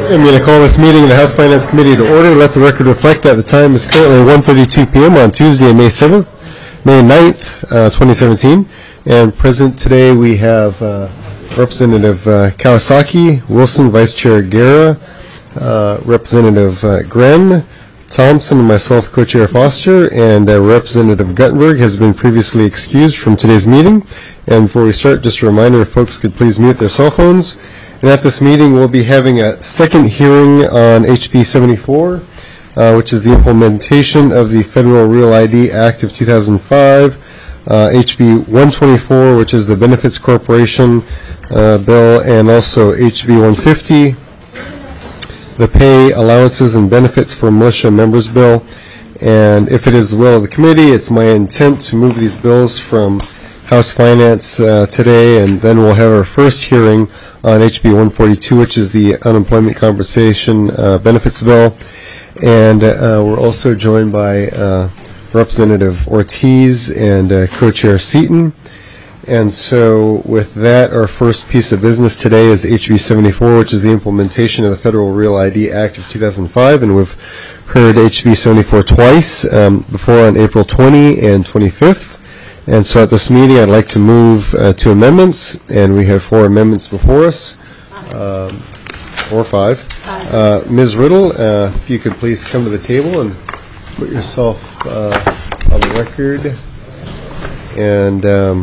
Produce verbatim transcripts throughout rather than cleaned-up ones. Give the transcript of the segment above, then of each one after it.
I'm going to call this meeting of the House Finance Committee to order. Let the record reflect that the time is currently one thirty-two p.m. on Tuesday, May seventh, May ninth, uh, twenty seventeen. And present today we have uh, Representative uh, Kawasaki, Wilson, Vice Chair Guerra, uh, Representative uh, Gren, Thompson, and myself, Co-Chair Foster, and uh, Representative Guttenberg has been previously excused from today's meeting. And before we start, just a reminder, if folks could please mute their cell phones. And at this meeting, we'll be having a second hearing on H B seventy-four, uh, which is the implementation of the Federal Real I D Act of two thousand five, uh, H B one twenty-four, which is the Benefits Corporation uh, bill, and also H B one fifty, the Pay Allowances and Benefits for Militia Members bill. And if it is the will of the committee, it's my intent to move these bills from House Finance uh, today, and then we'll have our first hearing on H B one forty-two, which is the Unemployment Compensation uh, Benefits bill. And uh, we're also joined by uh, Representative Ortiz and uh, Co-Chair Seaton. And so with that, our first piece of business today is H B seventy-four, which is the implementation of the Federal Real I D Act of two thousand five. And we've heard H B seventy-four twice, um, before on April twentieth and twenty-fifth. And so at this meeting, I'd like to move uh, to amendments, and we have four amendments before us, um, or five. Uh, Miz Riddle, uh, if you could please come to the table and put yourself uh, on the record. And um,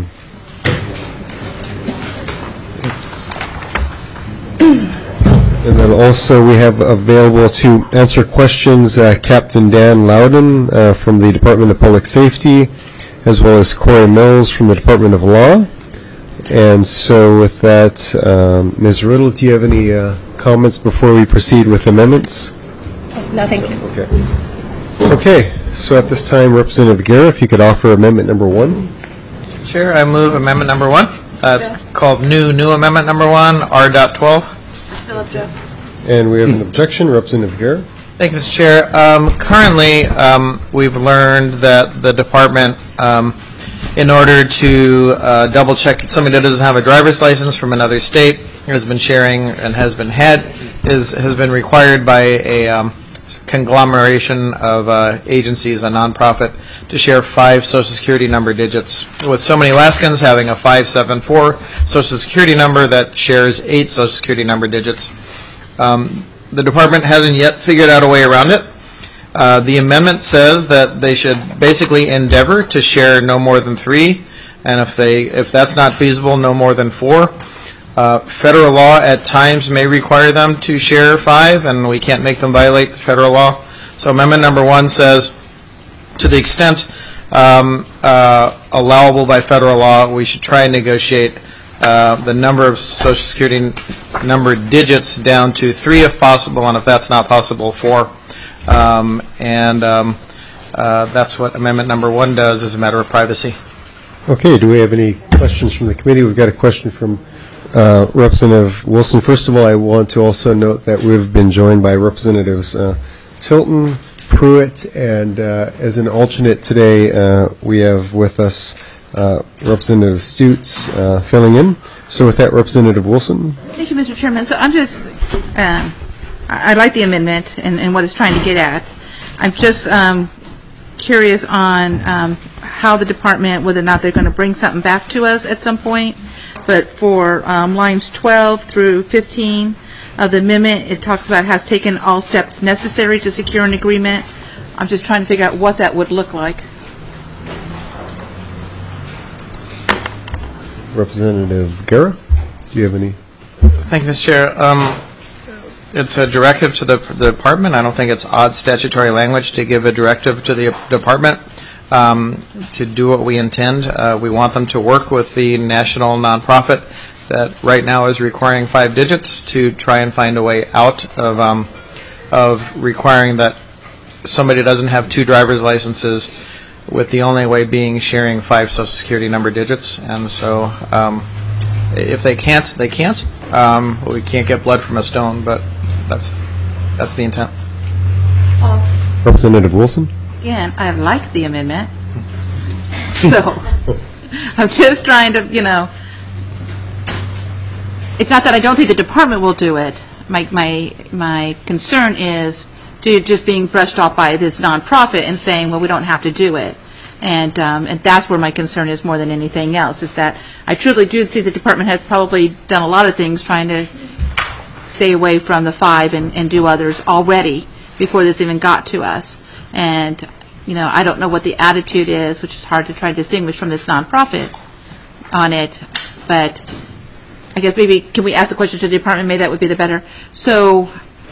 and then also we have available to answer questions uh, Captain Dan Loudon uh, from the Department of Public Safety, as well as Corey Mills from the Department of Law. And so with that, um, Miz Riddle, do you have any uh, comments before we proceed with amendments? No, thank you. Okay. Okay, so at this time, Representative Guerra, if you could offer amendment number one. Mister Chair, I move amendment number one. Uh, it's yeah. called new, new amendment number one, R twelve. Still object. And we have an objection. Representative Guerra. Thank you, Mister Chair. Um, currently, um, we've learned that the department, um, in order to uh, double check that somebody that doesn't have a driver's license from another state has been sharing and has been had, is has been required by a um, conglomeration of uh, agencies, a nonprofit, to share five Social Security number digits. With so many Alaskans having a five seven four Social Security number that shares eight Social Security number digits. Um, The department hasn't yet figured out a way around it. Uh, the amendment says that they should basically endeavor to share no more than three, and if they if that's not feasible, no more than four. Uh, federal law at times may require them to share five, and we can't make them violate federal law. So amendment number one says, to the extent um, uh, allowable by federal law, we should try and negotiate Uh, the number of Social Security number digits down to three if possible, and if that's not possible, four. Um, and um, uh, that's what amendment number one does as a matter of privacy. Okay, do we have any questions from the committee? We've got a question from uh, Representative Wilson. First of all, I want to also note that we've been joined by Representatives uh, Tilton, Pruitt, and uh, as an alternate today, uh, we have with us Uh, Representative Stutes uh, filling in. So with that, Representative Wilson. Thank you, Mister Chairman. So I'm just, um, I, I like the amendment and, and what it's trying to get at. I'm just um, curious on um, how the department, whether or not they're going to bring something back to us at some point. But for um, lines twelve through fifteen of the amendment, it talks about has taken all steps necessary to secure an agreement. I'm just trying to figure out what that would look like. Representative Guerra, do you have any? Thank you, Mister Chair. Um, it's a directive to the, the department. I don't think it's odd statutory language to give a directive to the department um, to do what we intend. Uh, we want them to work with the national nonprofit that right now is requiring five digits to try and find a way out of um, of requiring that somebody doesn't have two driver's licenses, with the only way being sharing five Social Security number digits. And so um, if they can't, they can't. Um, we can't get blood from a stone, but that's that's the intent. Uh, Representative Wilson? Again, I like the amendment. So I'm just trying to, you know, it's not that I don't think the department will do it. my, my, my concern is to just being brushed off by this nonprofit and saying, well, we don't have to do it. And um, and that's where my concern is more than anything else, is that I truly do see the department has probably done a lot of things trying to stay away from the five and, and do others already before this even got to us. And, you know, I don't know what the attitude is, which is hard to try to distinguish from this nonprofit on it. But I guess maybe, can we ask the question to the department? Maybe that would be the better. So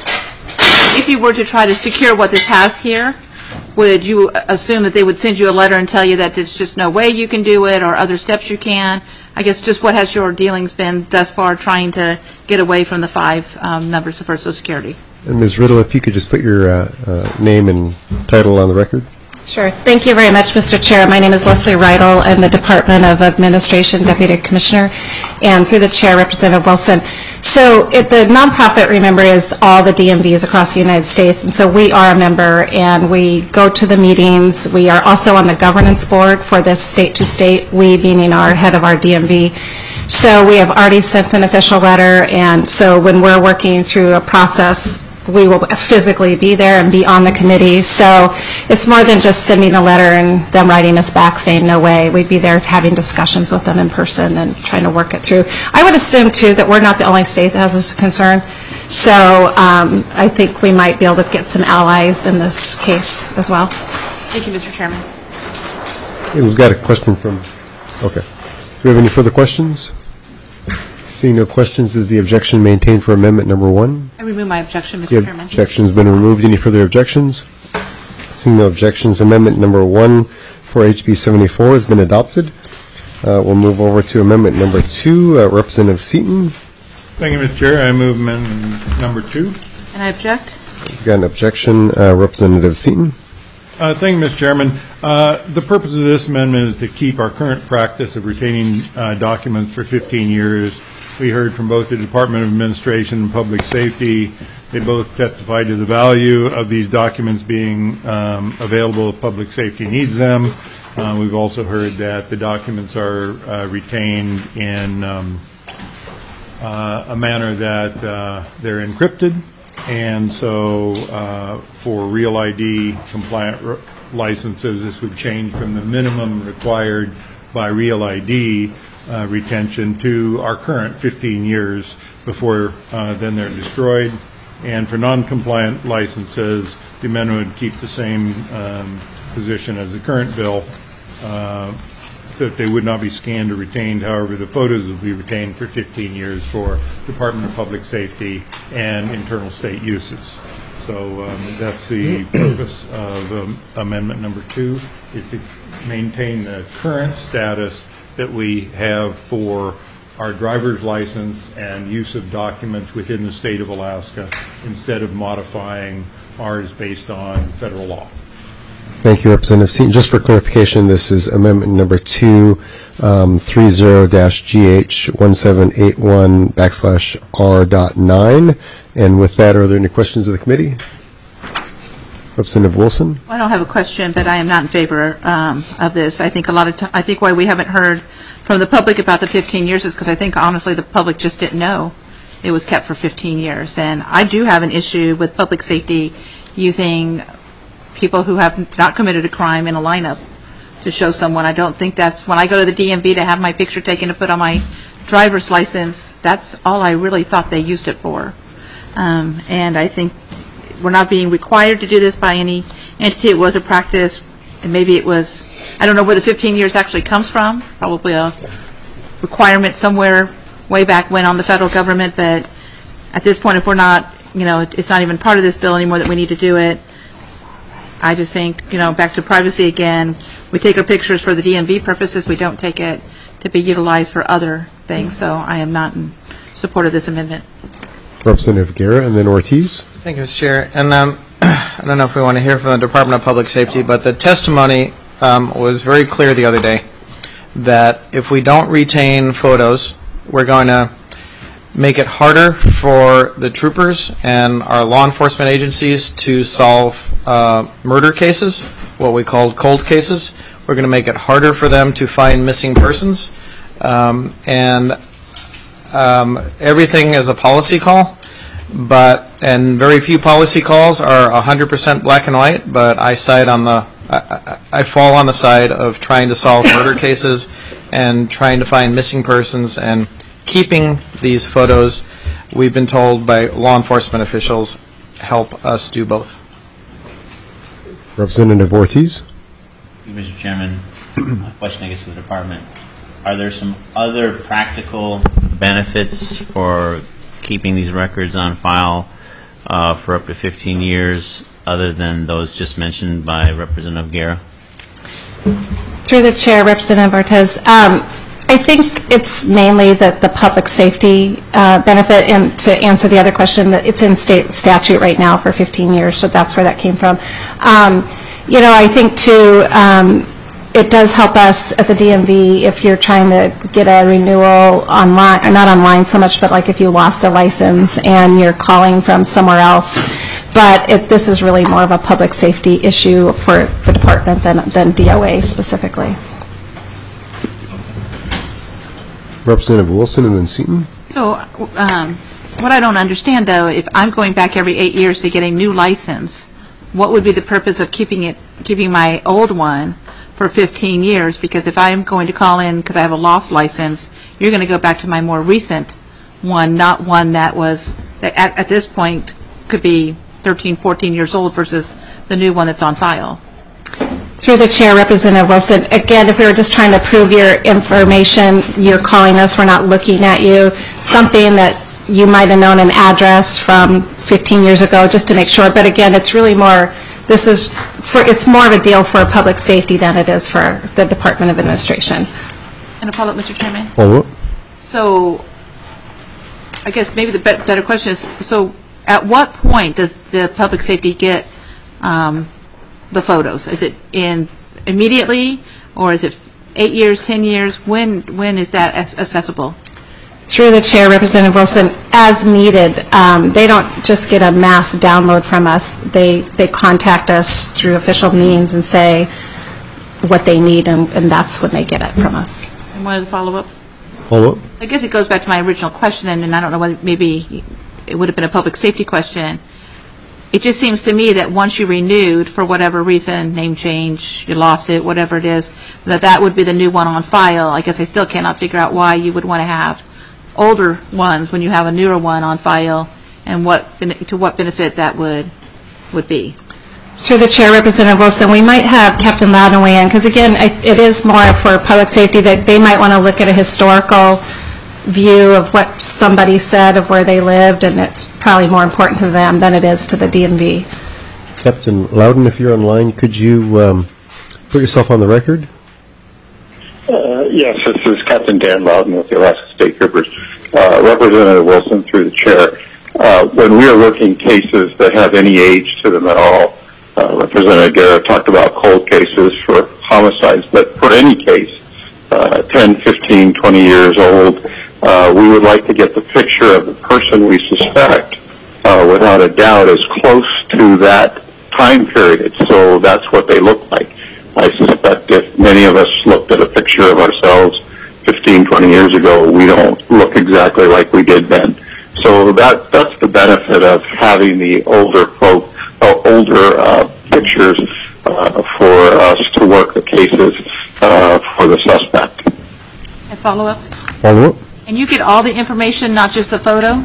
if you were to try to secure what this has here, would you assume that they would send you a letter and tell you that there's just no way you can do it or other steps you can? I guess just what has your dealings been thus far trying to get away from the five um, numbers for Social Security? And Miz Riddle, if you could just put your uh, uh, name and title on the record. Sure. Thank you very much, Mister Chair. My name is Leslie Reidel. I'm the Department of Administration Deputy Commissioner, and through the Chair, Representative Wilson. So it, the nonprofit, remember, is all the D M Vs across the United States, and so we are a member, and we go to the meetings. We are also on the governance board for this state-to-state, we meaning our head of our D M V. So we have already sent an official letter, and so when we're working through a process, we will physically be there and be on the committee. So it's more than just sending a letter and them writing us back saying no way. We'd be there having discussions with them in person and trying to work it through. I would assume, too, that we're not the only state that has this concern. So um, I think we might be able to get some allies in this case as well. Thank you, Mister Chairman. Hey, we've got a question from, okay. Do we have any further questions? Seeing no questions, is the objection maintained for amendment number one? I remove my objection, Mister The Chairman. objection's been removed. Any further objections? Seeing no objections, amendment number one for H B seventy-four has been adopted. Uh, we'll move over to amendment number two. Uh, Representative Seaton. Thank you, Mister Chair. I move amendment number two. And I object. We've got an objection. Uh, Representative Seaton. Uh, thank you, Mister Chairman. Uh, the purpose of this amendment is to keep our current practice of retaining uh, documents for fifteen years. We heard from both the Department of Administration and Public Safety. They both testified to the value of these documents being um, available if public safety needs them. Uh, we've also heard that the documents are uh, retained in um, uh, a manner that uh, they're encrypted. And so uh, for Real I D compliant r- licenses, this would change from the minimum required by Real I D uh, retention to our current fifteen years before uh, then they're destroyed. And for non-compliant licenses, the amendment would keep the same um, position as the current bill, uh, that they would not be scanned or retained. However, the photos will be retained for fifteen years for Department of Public Safety and internal state uses. So um, that's the purpose of um, amendment number two, is to maintain the current status that we have for our driver's license and use of documents within the state of Alaska, instead of modifying ours based on federal law. Thank you, Representative Seaton. Just for clarification, this is amendment number two, um, thirty dash G H one seven eight one backslash R dot nine. And with that, are there any questions of the committee? Representative Wilson? I don't have a question, but I am not in favor um, of this. I think a lot of t- I think why we haven't heard from the public about the fifteen years is because I think, honestly, the public just didn't know it was kept for fifteen years. And I do have an issue with public safety using people who have not committed a crime in a lineup to show someone. I don't think that's, when I go to the D M V to have my picture taken to put on my driver's license, that's all I really thought they used it for. Um, and I think we're not being required to do this by any entity. It was a practice, and maybe it was, I don't know where the fifteen years actually comes from, probably a requirement somewhere way back when on the federal government, but at this point, if we're not, you know, it's not even part of this bill anymore that we need to do it. I just think, you know, back to privacy again, we take our pictures for the D M V purposes, we don't take it to be utilized for other things, so I am not in support of this amendment. Representative Guerra, and then Ortiz. Thank you, Mister Chair. And um, I don't know if we want to hear from the Department of Public Safety, but the testimony um, was very clear the other day that if we don't retain photos, we're going to make it harder for the troopers and our law enforcement agencies to solve uh, murder cases, what we call cold cases. We're going to make it harder for them to find missing persons. Um, and um, everything is a policy call. but, and very few policy calls are one hundred percent black and white, but I side on the, I, I, I fall on the side of trying to solve murder cases and trying to find missing persons and keeping these photos, we've been told by law enforcement officials, help us do both. Representative Ortiz. Mister Chairman, a question I guess for the department. Are there some other practical benefits for keeping these records on file uh, for up to fifteen years other than those just mentioned by Representative Guerra? Through the chair, Representative Ortiz, um, I think it's mainly the, the public safety uh, benefit, and to answer the other question, that it's in state statute right now for fifteen years, so that's where that came from. Um, you know, I think too, um, it does help us at the D M V if you're trying to get a renewal online, or not online so much, but like if you lost a license and you're calling from somewhere else. But it, this is really more of a public safety issue for the department than, than D O A specifically. Representative Wilson and then Seaton. So um, what I don't understand, though, if I'm going back every eight years to get a new license, what would be the purpose of keeping it, keeping my old one for fifteen years? Because if I'm going to call in because I have a lost license, you're going to go back to my more recent one, not one that was, that at, at this point could be thirteen, fourteen years old versus the new one that's on file. Through the chair, Representative Wilson, again, if we were just trying to prove your information, you're calling us, we're not looking at you, something that you might have known an address from fifteen years ago, just to make sure. But again, it's really more, this is, for, it's more of a deal for public safety than it is for the Department of Administration. And a follow-up, Mister Chairman? Follow-up. So I guess maybe the be better question is, so at what point does the public safety get um, the photos? Is it in immediately, or is it eight years, ten years? When when is that accessible? Through the chair, Representative Wilson, as needed. Um, they don't just get a mass download from us. They they contact us through official means and say what they need, and, and that's when they get it from us. And what is the follow-up? Follow-up. I guess it goes back to my original question, and, and I don't know whether maybe it would have been a public safety question. It just seems to me that once you renewed, for whatever reason, name change, you lost it, whatever it is, that that would be the new one on file. I guess I still cannot figure out why you would want to have older ones when you have a newer one on file, and what to what benefit that would would be. Through the chair, Representative Wilson, we might have Captain Loudon weigh in, because again, I, it is more for public safety that they might want to look at a historical view of what somebody said of where they lived, and it's probably more important to them than it is to the D M V. Captain Loudon, if you're online, could you um, put yourself on the record? Uh, yes, this is Captain Dan Loudon with the Alaska State Troopers. Uh, Representative Wilson, through the chair. Uh, when we are working cases that have any age to them at all, uh, Representative Guerra talked about cold cases for homicides, but for any case, uh, ten, fifteen, twenty years old, uh, we would like to get the picture of the person we suspect, uh, without a doubt, as close to that time period. So that's what they look like. I suspect if many of us looked at a picture of ourselves fifteen, twenty years ago, we don't look exactly like we did then. So that that's the benefit of having the older folk, uh, older uh, pictures uh, for us to work the cases uh, for the suspect. And follow up? Follow up. And you get all the information, not just the photo?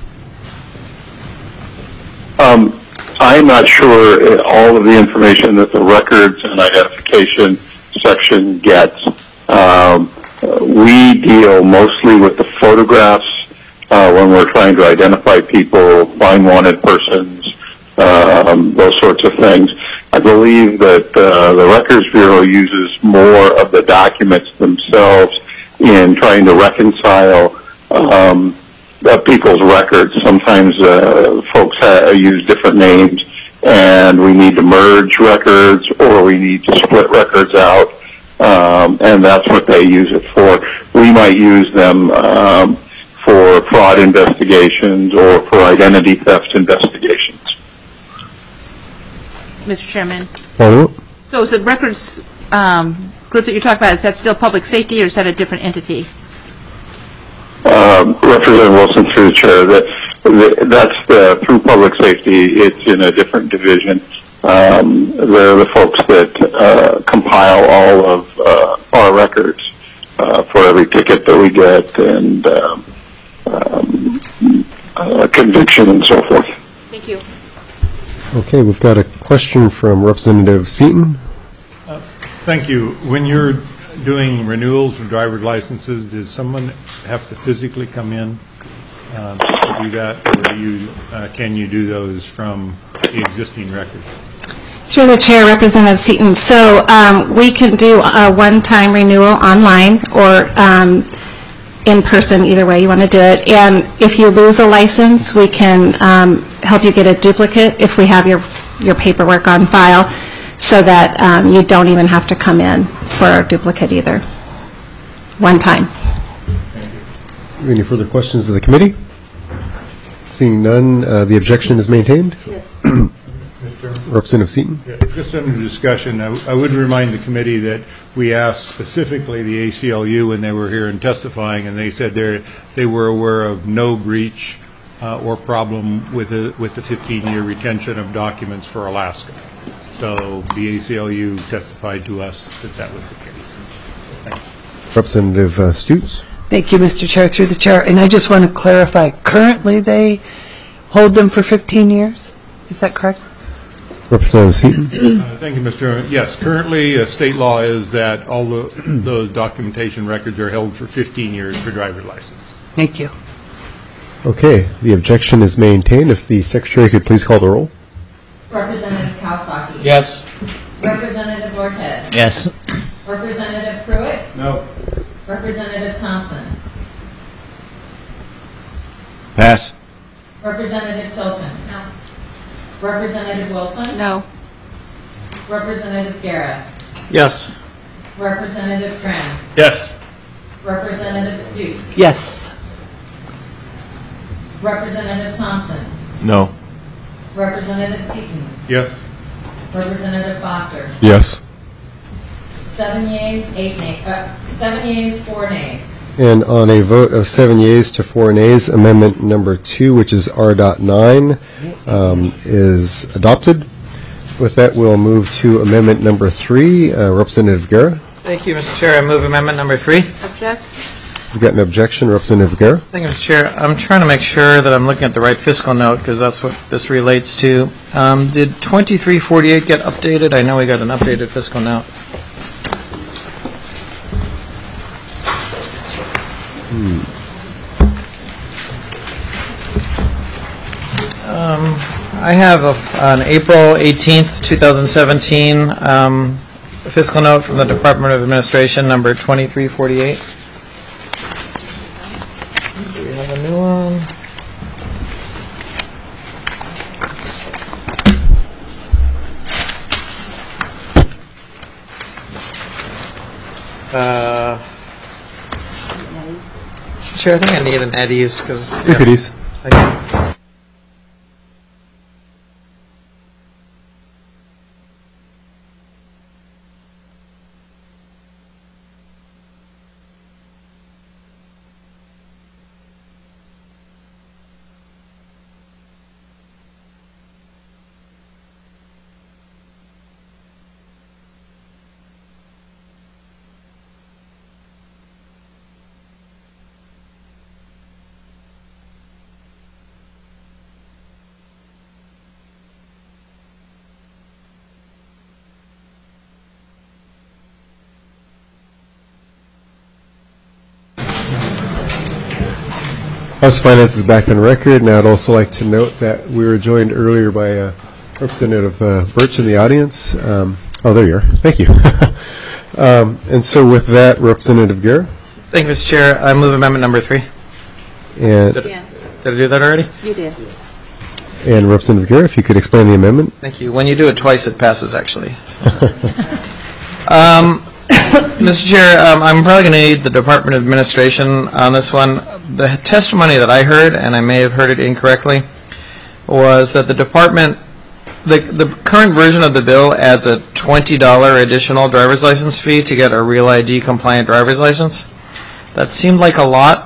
Um, I'm not sure all of the information that the records and identification section gets. Um, we deal mostly with the photographs uh, when we're trying to identify people, find wanted persons, um, those sorts of things. I believe that uh, the Records Bureau uses more of the documents themselves in trying to reconcile um, Uh, people's records. Sometimes uh, folks ha use different names, and we need to merge records or we need to split records out, um, and that's what they use it for. We might use them um, for fraud investigations or for identity theft investigations. Mister Chairman. Follow up. So is the records um, group that you're talking about, is that still public safety, or is that a different entity? um, Representative Wilson, through the chair, that, that that's the, through public safety. It's in a different division. Um, they're the folks that uh, compile all of uh, our records uh, for every ticket that we get and um, um, uh, conviction and so forth. Thank you. Okay, we've got a question from Representative Seaton. Uh, thank you. When you're doing renewals of driver's licenses, does someone have to physically come in um, to do that, or do you, uh, can you do those from the existing record? Through the chair, Representative Seaton. So um, we can do a one-time renewal online or um, in person, either way you want to do it. And if you lose a license, we can um, help you get a duplicate if we have your, your paperwork on file, so that um, you don't even have to come in for a duplicate either. One time. Any further questions of the committee? Seeing none, uh, the objection is maintained. Yes. Representative Seaton. Yeah, just under discussion, I, I would remind the committee that we asked specifically the A C L U when they were here and testifying, and they said they they were aware of no breach uh, or problem with the, with the fifteen-year retention of documents for Alaska. So the A C L U testified to us that that was the case. Thank you. Representative uh, Stutes. Thank you, Mister Chair, through the chair. And I just want to clarify, currently they hold them for fifteen years? Is that correct? Representative Seaton. Uh, thank you, Mister Chairman. Yes, currently uh, state law is that all the, those documentation records are held for fifteen years for driver's license. Thank you. Okay, the objection is maintained. If the secretary could please call the roll. Representative Kawasaki. Yes. Representative Ortiz. Yes. Representative Pruitt. No. Representative Thompson. Pass. Representative Tilton. No. Representative Wilson. No. Representative Guerra. Yes. Representative Graham. Yes. Representative Stutes. Yes. Representative Thompson. No. Representative Seaton. Yes. Representative Foster. Yes. Seven yeas, eight nays. Uh, seven yeas, four nays. And on a vote of seven yeas to four nays, amendment number two, which is R nine, um, is adopted. With that, we'll move to amendment number three. Uh, Representative Guerra. Thank you, Mister Chair. I move amendment number three. Object? We've got an objection. Representative Guerra. Thank you, Mister Chair. I'm trying to make sure that I'm looking at the right fiscal note, because that's what this relates to. Um, did twenty-three forty-eight get updated? I know we got an updated fiscal note. Um, I have a, an April eighteenth, two thousand seventeen um, fiscal note from the Department of Administration, number twenty-three forty-eight. Do we have a new one? Uh, Chair, I think I need an Eddie's because. If it is. House Finance is back on record, and I'd also like to note that we were joined earlier by uh, Representative uh, Birch in the audience. Um, oh, there you are. Thank you. um, and so with that, Representative Guerra. Thank you, Mister Chair. I move amendment number three. And, Did, Yeah. did I do that already? You did. and Representative Guerra, if you could explain the amendment. Thank you. When you do it twice, it passes, actually. um, Mister Chair, um, I'm probably going to need the Department of Administration on this one. The testimony that I heard, and I may have heard it incorrectly, was that the department, the, the current version of the bill adds a twenty dollars additional driver's license fee to get a Real I D compliant driver's license. That seemed like a lot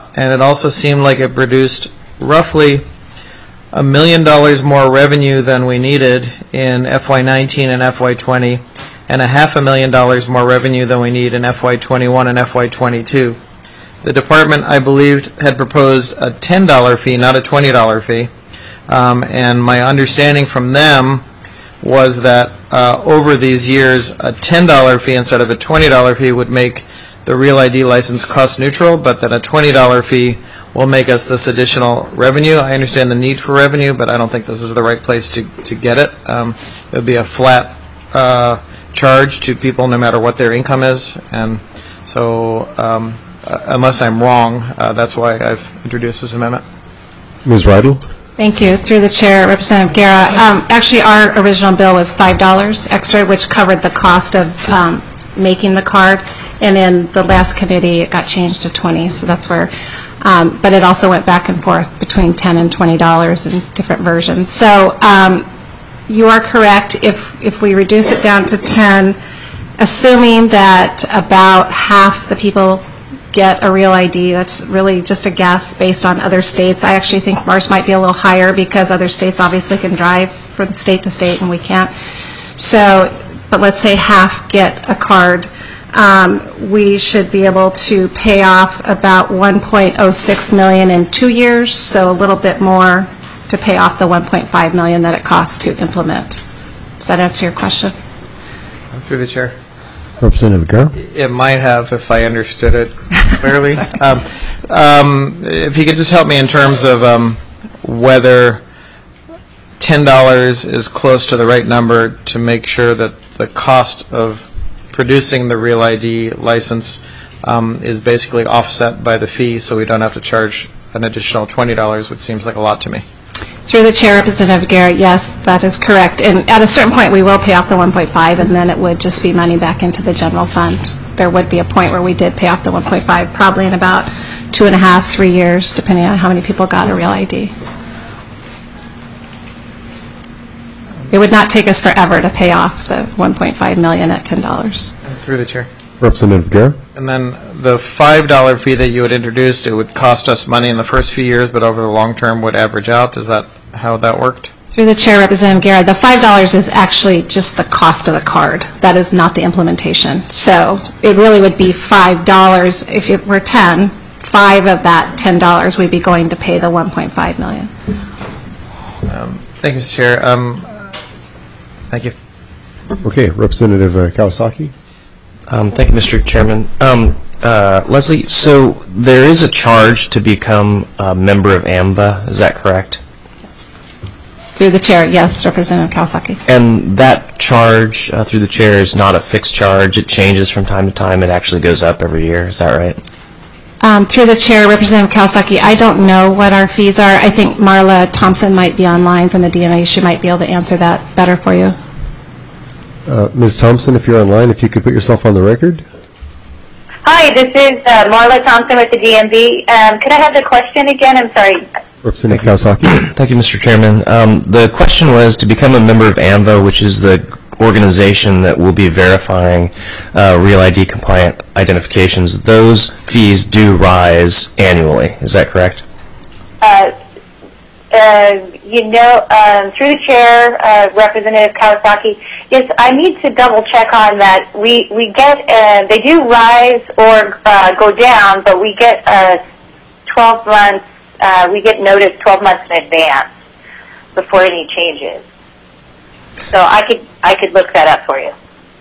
and it also seemed like it produced roughly a million dollars more revenue than we needed in F Y nineteen and F Y twenty, and a half a million dollars more revenue than we need in F Y twenty-one and F Y twenty-two. The department, I believed, had proposed a ten dollar fee, not a twenty dollar fee, um, and my understanding from them was that uh, over these years, a ten dollar fee instead of a twenty dollar fee would make the Real I D license cost neutral, but that a twenty dollar fee will make us this additional revenue. I understand the need for revenue, but I don't think this is the right place to, to get it. Um, it would be a flat uh, charge to people no matter what their income is, and so um, uh, unless I'm wrong, uh, that's why I've introduced this amendment. Miz Rydell? Thank you. Through the chair, Representative Guerra. Um, actually, our original bill was five dollars extra, which covered the cost of um, making the card. And in the last committee, it got changed to twenty, so that's where, um, but it also went back and forth between ten and twenty dollars in different versions. So um, you are correct. If, if we reduce it down to ten, assuming that about half the people get a Real I D, that's really just a guess based on other states. I actually think ours might be a little higher because other states obviously can drive from state to state and we can't. So, but let's say half get a card. Um, we should be able to pay off about one point oh six million dollars in two years, so a little bit more to pay off the one point five million dollars that it costs to implement. Does that answer your question? Through the chair. Representative Guerra? It might have if I understood it clearly. um, um, if you could just help me in terms of um, whether ten dollars is close to the right number to make sure that the cost of producing the Real I D license um, is basically offset by the fee, so we don't have to charge an additional twenty dollars, which seems like a lot to me. Through the chair, Representative Garrett, yes, that is correct. And at a certain point, we will pay off the one point five, and then it would just be money back into the general fund. There would be a point where we did pay off the one point five, probably in about two and a half, three years, depending on how many people got a Real I D. It would not take us forever to pay off the one point five million dollars at ten dollars. Through the chair. Representative Guerra? And then the five dollar fee that you had introduced, it would cost us money in the first few years, but over the long term would average out. Is that how that worked? Through the chair, Representative Garrett, the five dollars is actually just the cost of the card. That is not the implementation. So it really would be five dollars. If it were ten, five of that ten dollars we'd be going to pay the one point five million dollars. Um, thank you, Mister Chair. Um, thank you. Okay, Representative uh, Kawasaki? Um, thank you, Mister Chairman. Um, uh, Leslie, so there is a charge to become a member of AMVA, is that correct? Through the chair, yes, Representative Kawasaki. And that charge uh, through the chair is not a fixed charge. It changes from time to time. It actually goes up every year. Is that right? Um, through the chair, Representative Kawasaki, I don't know what our fees are. I think Marla Thompson might be online from the D M A. She might be able to answer that better for you. Uh, Miz Thompson, if you're online, if you could put yourself on the record. Hi, this is uh, Marla Thompson with the D M V. Um, could I have the question again? I'm sorry. Representative Kawasaki. Thank you, Mister Chairman. Um, the question was to become a member of AMVA, which is the organization that will be verifying uh, Real I D compliant identifications. Those fees do rise annually. Is that correct? Uh, uh, you know, um, through the chair, uh, Representative Kawasaki, yes, I need to double check on that. We we get uh, they do rise or uh, go down, but we get uh, twelve months. Uh, we get notice twelve months in advance before any changes. So I could I could look that up for you.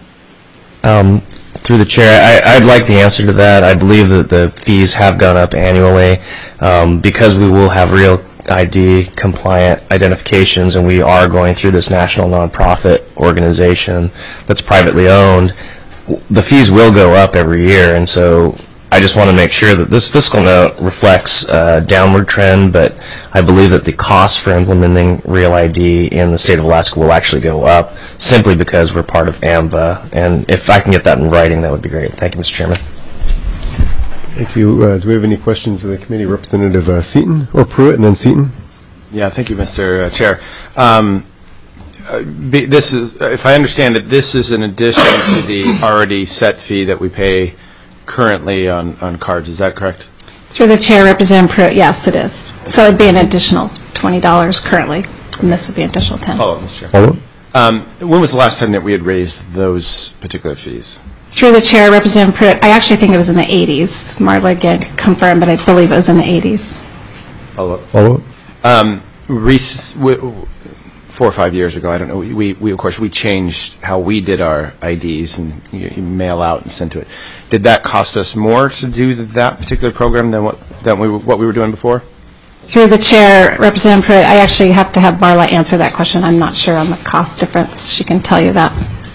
Um, through the chair, I, I'd like the answer to that. I believe that the fees have gone up annually um, because we will have Real I D compliant identifications, and we are going through this national nonprofit organization that's privately owned. The fees will go up every year, and so I just want to make sure that this fiscal note reflects a downward trend, but I believe that the cost for implementing Real I D in the state of Alaska will actually go up simply because we're part of AMVA. And if I can get that in writing, that would be great. Thank you, Mister Chairman. Thank you. Uh, do we have any questions of the committee? Representative uh, Seaton or Pruitt, and then Seaton? Yeah, thank you, Mister Chair. Um, uh, be, this is, if I understand it, this is in addition to the already set fee that we pay currently on, on cards. Is that correct? Through the chair, Representative Pruitt, yes, it is. So it'd be an additional twenty dollars currently, and this would be an additional ten. Follow up, Mister Chair. Follow up? Um, when was the last time that we had raised those particular fees? Through the chair, Representative Pruitt, I actually think it was in the eighties. Marla again confirmed, but I believe it was in the eighties. Follow up. Follow up? Um, rec- w- four or five years ago, I don't know, we, we of course, we changed how we did our I Ds and you, you mail out and send to it. Did that cost us more to do that particular program than what, than we, what we were doing before? Through the chair, Representative Pruitt, I actually have to have Marla answer that question. I'm not sure on the cost difference. She can tell you that.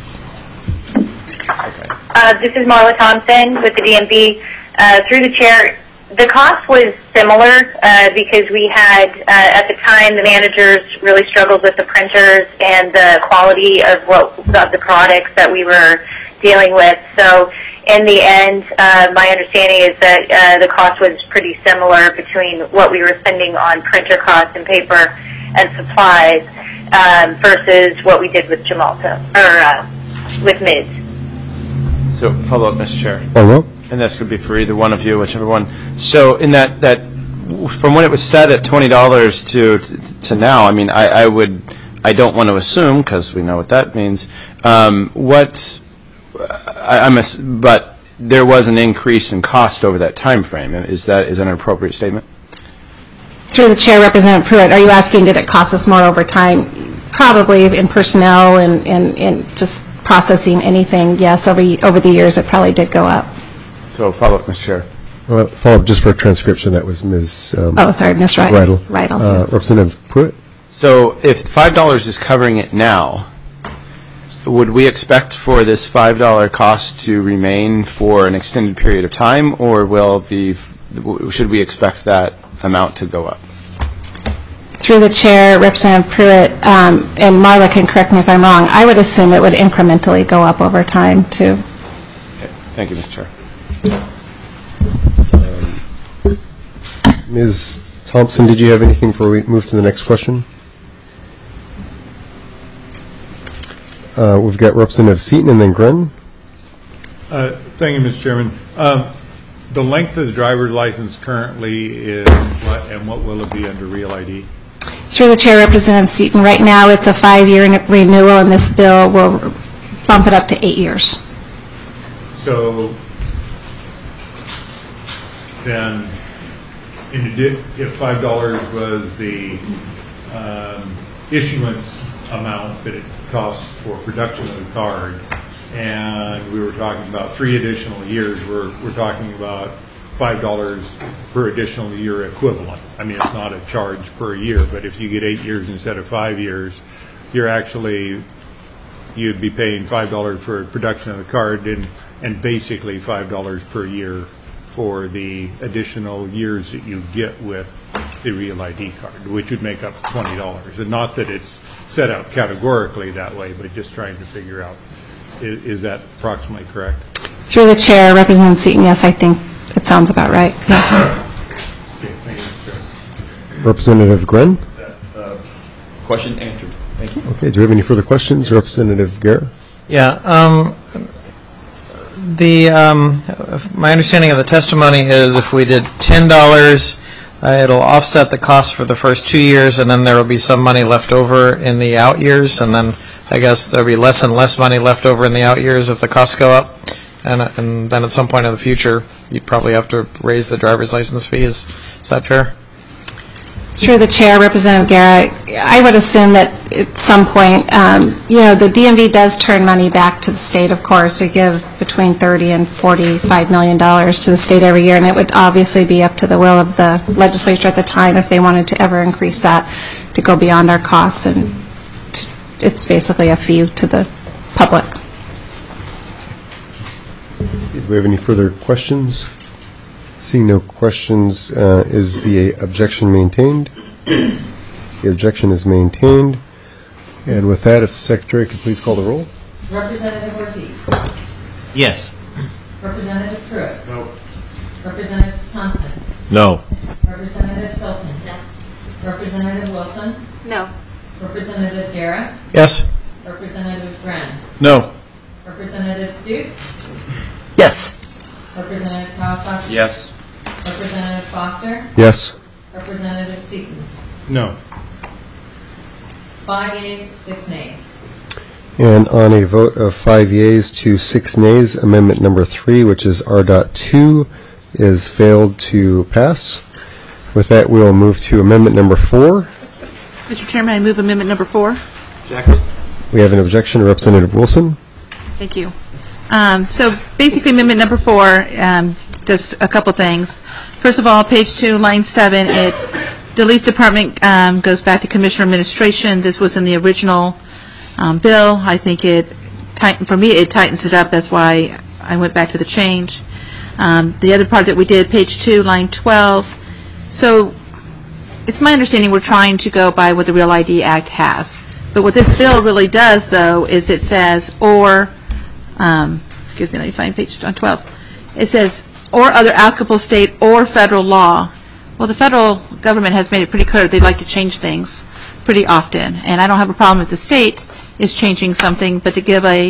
Uh, this is Marla Thompson with the D M V. Uh, through the chair, the cost was similar uh, because we had, uh, at the time, the managers really struggled with the printers and the quality of what of the products that we were dealing with. So in the end, uh, my understanding is that uh, the cost was pretty similar between what we were spending on printer costs and paper and supplies um, versus what we did with Jamalta, or uh, with M I D S. So follow up, Mister Chair. Follow up? And this could be for either one of you, whichever one. So in that, that from when it was set at twenty dollars to, to to now, I mean, I, I would, I don't want to assume, because we know what that means, um, what, I, I'm, a, but there was an increase in cost over that time frame. Is that, is that an appropriate statement? Through the chair, Representative Pruitt, are you asking did it cost us more over time? Probably in personnel and, and, and just processing anything, yes, over, over the years it probably did go up. So follow up, Mister Chair. Uh, follow up just for transcription. That was Miz Um, oh, sorry, Miz Riedel. Riedel. Uh, Yes. Representative Pruitt? So if five dollars is covering it now, would we expect for this five dollar cost to remain for an extended period of time, or will the, should we expect that amount to go up? Through the chair, Representative Pruitt, um, and Marla can correct me if I'm wrong, I would assume it would incrementally go up over time, too. Okay. Thank you, Mister Chair. Um, Miz Thompson, did you have anything before we move to the next question? Uh, we've got Representative Seaton and then Gren. Uh, thank you, Mister Chairman. Um, the length of the driver's license currently is what, and what will it be under Real I D? Through the chair, Representative Seaton, right now it's a five-year renewal, and this bill will bump it up to eight years. So then, in addi- if five dollars was the um, issuance amount that it costs for production of the card, and we were talking about three additional years, we're, we're talking about five dollars per additional year equivalent. I mean, it's not a charge per year, but if you get eight years instead of five years, you're actually, you'd be paying five dollars for production of the card and, and basically five dollars per year for the additional years that you get with the Real I D card, which would make up twenty dollars. And not that it's set out categorically that way, but just trying to figure out, is, is that approximately correct? Through the chair, Representative Seaton, yes, I think it sounds about right, yes. Okay, thank you, Mister Chair. Representative Gren? Uh, question answered. Thank you. Okay, do we have any further questions? Representative Guerra? Yeah. Um, the um, my understanding of the testimony is if we did ten dollars, uh, it'll offset the cost for the first two years, and then there will be some money left over in the out years, and then I guess there'll be less and less money left over in the out years if the costs go up, and and then at some point in the future, you'd probably have to raise the driver's license fees. Is that fair? Through the chair, Representative Guerra, I would assume that at some point, um, you know, the D M V does turn money back to the state, of course. We give between thirty and forty-five million dollars to the state every year, and it would obviously be up to the will of the legislature at the time if they wanted to ever increase that to go beyond our costs, and to, it's basically a fee to the public. Do we have any further questions? Seeing no questions, uh, is the objection maintained? The objection is maintained. And with that, if the Secretary could please call the roll. Representative Ortiz. Yes. Representative Pruitt. No. Representative Thompson. No. Representative Silton. No. Representative Wilson. No. Representative Guerra. Yes. Representative Gren. No. Representative Stutes. Yes. Representative Kawasaki. Yes. Representative Foster, Yes. Representative Seaton. No. Five yeas, six nays. And on a vote of five yeas to six nays, amendment number three, which is R dot two, is failed to pass. With that, we'll move to amendment number four. Mister Chairman, I move amendment number four. Object. We have an objection. Representative Wilson. Thank you. Um, So basically, amendment number four um, does a couple things. First of all, page two, line seven, it deletes department, um, goes back to commissioner administration. This was in the original um, bill. I think it, tighten- for me, it tightens it up. That's why I went back to the change. Um, The other part that we did, page two, line twelve. So it's my understanding we're trying to go by what the Real I D Act has. But what this bill really does, though, is it says, or, um, excuse me, let me find page twelve. It says, or other applicable state or federal law. Well, the federal government has made it pretty clear they'd like to change things pretty often. And I don't have a problem if the state is changing something, but to give a,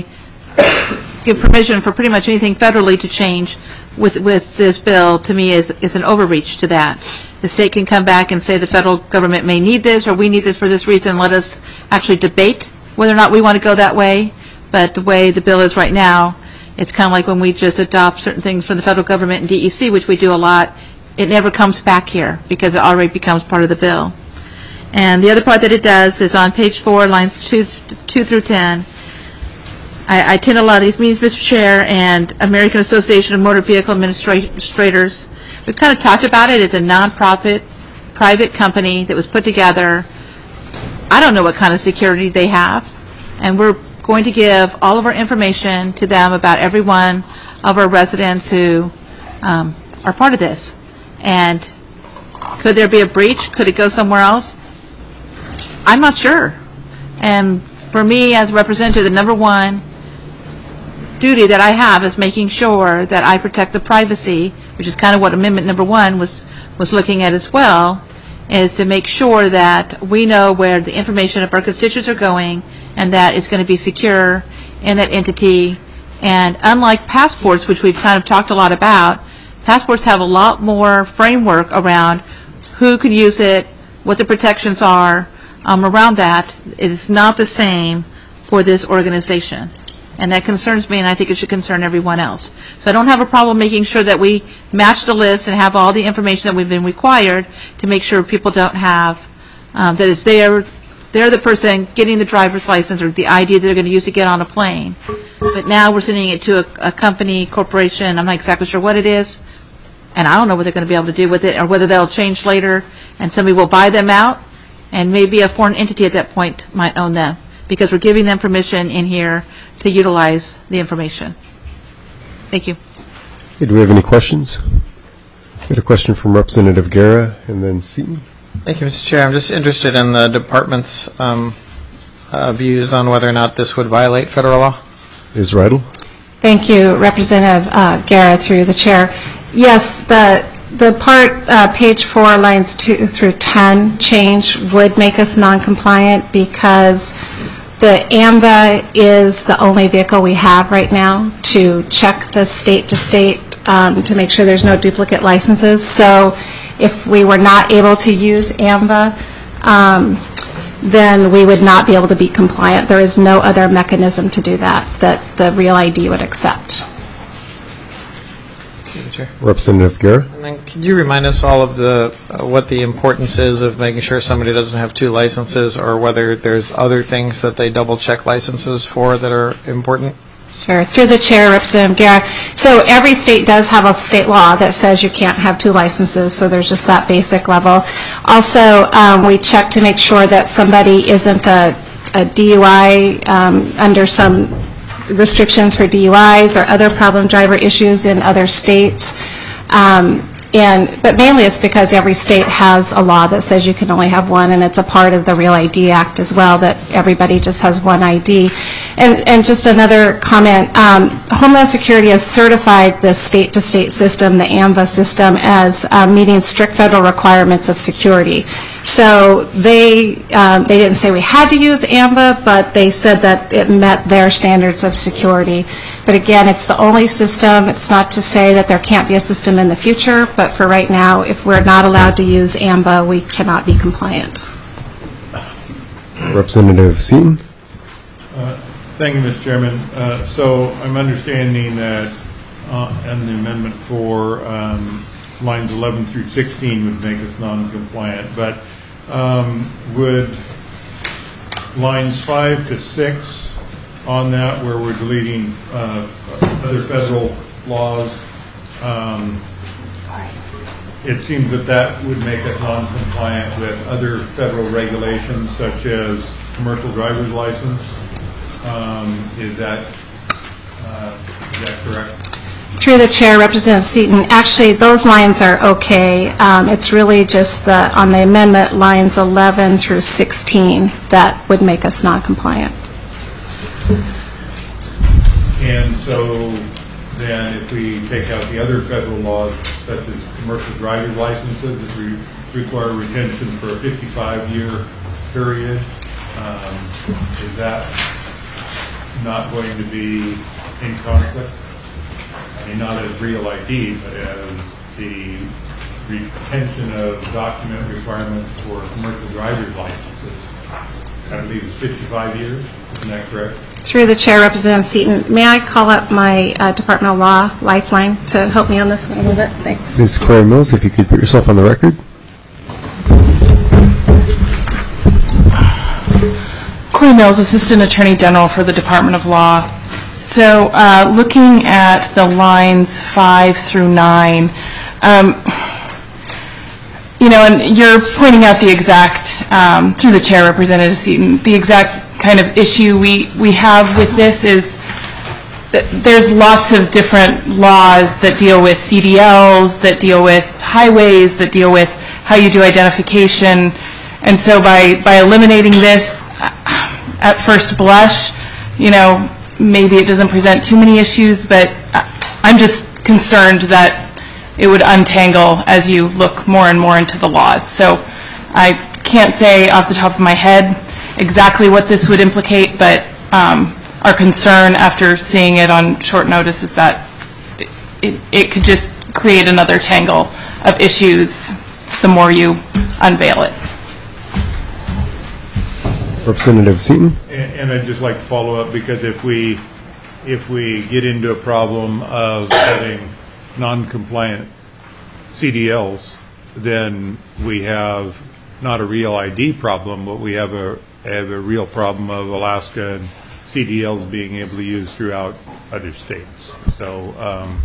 give permission for pretty much anything federally to change with, with this bill, to me, is, is an overreach to that. The state can come back and say the federal government may need this, or we need this for this reason. Let us actually debate whether or not we want to go that way. But the way the bill is right now, it's kind of like when we just adopt certain things from the federal government and D E C, which we do a lot. It never comes back here because it already becomes part of the bill. And the other part that it does is on page four, lines two, two through ten. I, I attend a lot of these meetings, Mister Chair, and American Association of Motor Vehicle Administrators. We've kind of talked about it. It's a nonprofit, private company that was put together. I don't know what kind of security they have, and we're going to give all of our information to them about every one of our residents who um, are part of this. And could there be a breach? Could it go somewhere else? I'm not sure. And for me, as a representative, the number one duty that I have is making sure that I protect the privacy, which is kind of what amendment number one was, was looking at as well, is to make sure that we know where the information of our constituents are going and that it's going to be secure in that entity. And unlike passports, which we've kind of talked a lot about, passports have a lot more framework around who can use it, what the protections are um, around that. It is not the same for this organization. And that concerns me, and I think it should concern everyone else. So I don't have a problem making sure that we match the list and have all the information that we've been required to make sure people don't have, um, that it's there, they're the person getting the driver's license or the I D that they're going to use to get on a plane. But now we're sending it to a, a company, corporation, I'm not exactly sure what it is, and I don't know what they're going to be able to do with it or whether they'll change later and somebody will buy them out, and maybe a foreign entity at that point might own them because we're giving them permission in here to utilize the information. Thank you. Okay, do we have any questions? We had a question from Representative Guerra and then Seaton. Thank you, Mister Chair. I'm just interested in the department's um, uh, views on whether or not this would violate federal law. Miz Riedel. Thank you, Representative uh, Guerra, through the chair. Yes, the the part, uh, page four, lines two through ten, change would make us non-compliant because the AMVA is the only vehicle we have right now to check the state to state um, to make sure there's no duplicate licenses. So if we were not able to use AMVA, um, then we would not be able to be compliant. There is no other mechanism to do that that the Real I D would accept. Representative Guerra. And then could you remind us all of the uh, what the importance is of making sure somebody doesn't have two licenses, or whether there's other things that they double check licenses for that are important? Sure. Through the chair, Representative Guerra. So every state does have a state law that says you can't have two licenses, so there's just that basic level. Also, um, we check to make sure that somebody isn't a, a D U I um, under some restrictions for D U Is or other problem driver issues in other states. Um, and but mainly it's because every state has a law that says you can only have one, and it's a part of the Real I D Act as well, that everybody just has one I D. And, and just another comment, um, Homeland Security has certified the state-to-state system, the AMVA system, as uh, meeting strict federal requirements of security. So they, um, they didn't say we had to use AMVA, but they said that it met their standards of security. But again, it's the only system. It's not to say that there can't be a system in the future, but for right now, if we're not allowed to use A M B A, we cannot be compliant. Representative Seaton. Uh, Thank you, Mister Chairman. Uh, So I'm understanding that uh, and the amendment for um, lines eleven through sixteen would make us non-compliant, but um, would lines five to six on that, where we're deleting uh, other federal laws, um, it seems that that would make us non-compliant with other federal regulations such as commercial driver's license. Um, is that uh, is that correct? Through the chair, Representative Seaton, actually those lines are okay. Um, it's really just the on the amendment lines eleven through sixteen that would make us non-compliant. And so then if we take out the other federal laws such as commercial driver's licenses that re require retention for a fifty-five year period, um, is that not going to be in conflict? I mean, not as real I D, but as the retention of document requirements for commercial driver's licenses. I believe it's fifty-five years. Isn't that correct? Through the chair, Representative Seaton, may I call up my uh, Department of Law lifeline to help me on this one a little bit? Thanks. Miz Claire Mills, if you could put yourself on the record. Corey Mills, Assistant Attorney General for the Department of Law. So uh, looking at the lines five through nine, um, you know, and you're pointing out the exact, um, through the chair, Representative Seaton, the exact kind of issue we, we have with this is that there's lots of different laws that deal with C D Ls, that deal with highways, that deal with how you do identification. And so by, by eliminating this, at first blush, you know, maybe it doesn't present too many issues, but I'm just concerned that it would untangle as you look more and more into the laws. So I can't say off the top of my head exactly what this would implicate, but um, our concern after seeing it on short notice is that it, it, it could just create another tangle of issues the more you unveil it. Representative Seaton. And, and I'd just like to follow up, because if we if we get into a problem of having non-compliant C D Ls, then we have not a real I D problem, but we have a have a real problem of Alaska and C D Ls being able to use throughout other states. So um,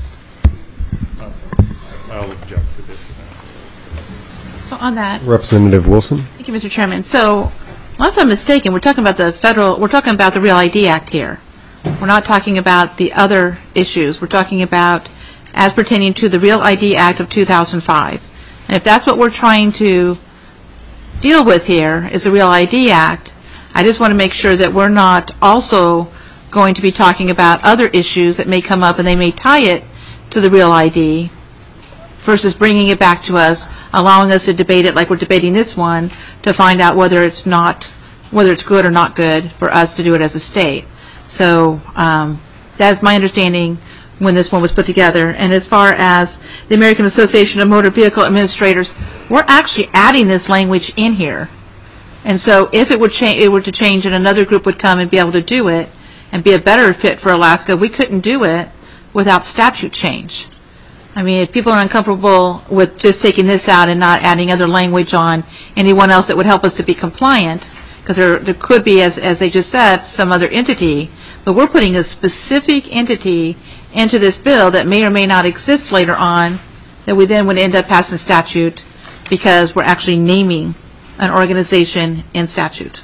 I'll object to this. So on that, Representative Wilson. thank you, Mister Chairman. So, unless I'm mistaken, we're talking about the federal, we're talking about the Real I D Act here. We're not talking about the other issues. We're talking about as pertaining to the Real I D Act of two thousand five. And if that's what we're trying to deal with here, is the Real I D Act, I just want to make sure that we're not also going to be talking about other issues that may come up and they may tie it to the Real I D versus bringing it back to us, allowing us to debate it like we're debating this one to find out whether it's not, whether it's good or not good for us to do it as a state. So um, that's my understanding when this one was put together. And as far as the American Association of Motor Vehicle Administrators, we're actually adding this language in here. And so if it, would cha it were to change and another group would come and be able to do it and be a better fit for Alaska, we couldn't do it without statute change. I mean, if people are uncomfortable with just taking this out and not adding other language on anyone else that would help us to be compliant, because there, there could be, as, as they just said, some other entity, but we're putting a specific entity into this bill that may or may not exist later on, that we then would end up passing statute because we're actually naming an organization in statute.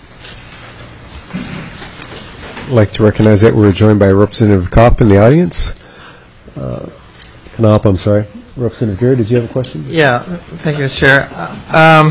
I'd like to recognize that we're joined by Representative Kopp in the audience. Uh, Knopp, I'm sorry. Representative Garrett, did you have a question? Yeah, thank you, Mister Chair. Um,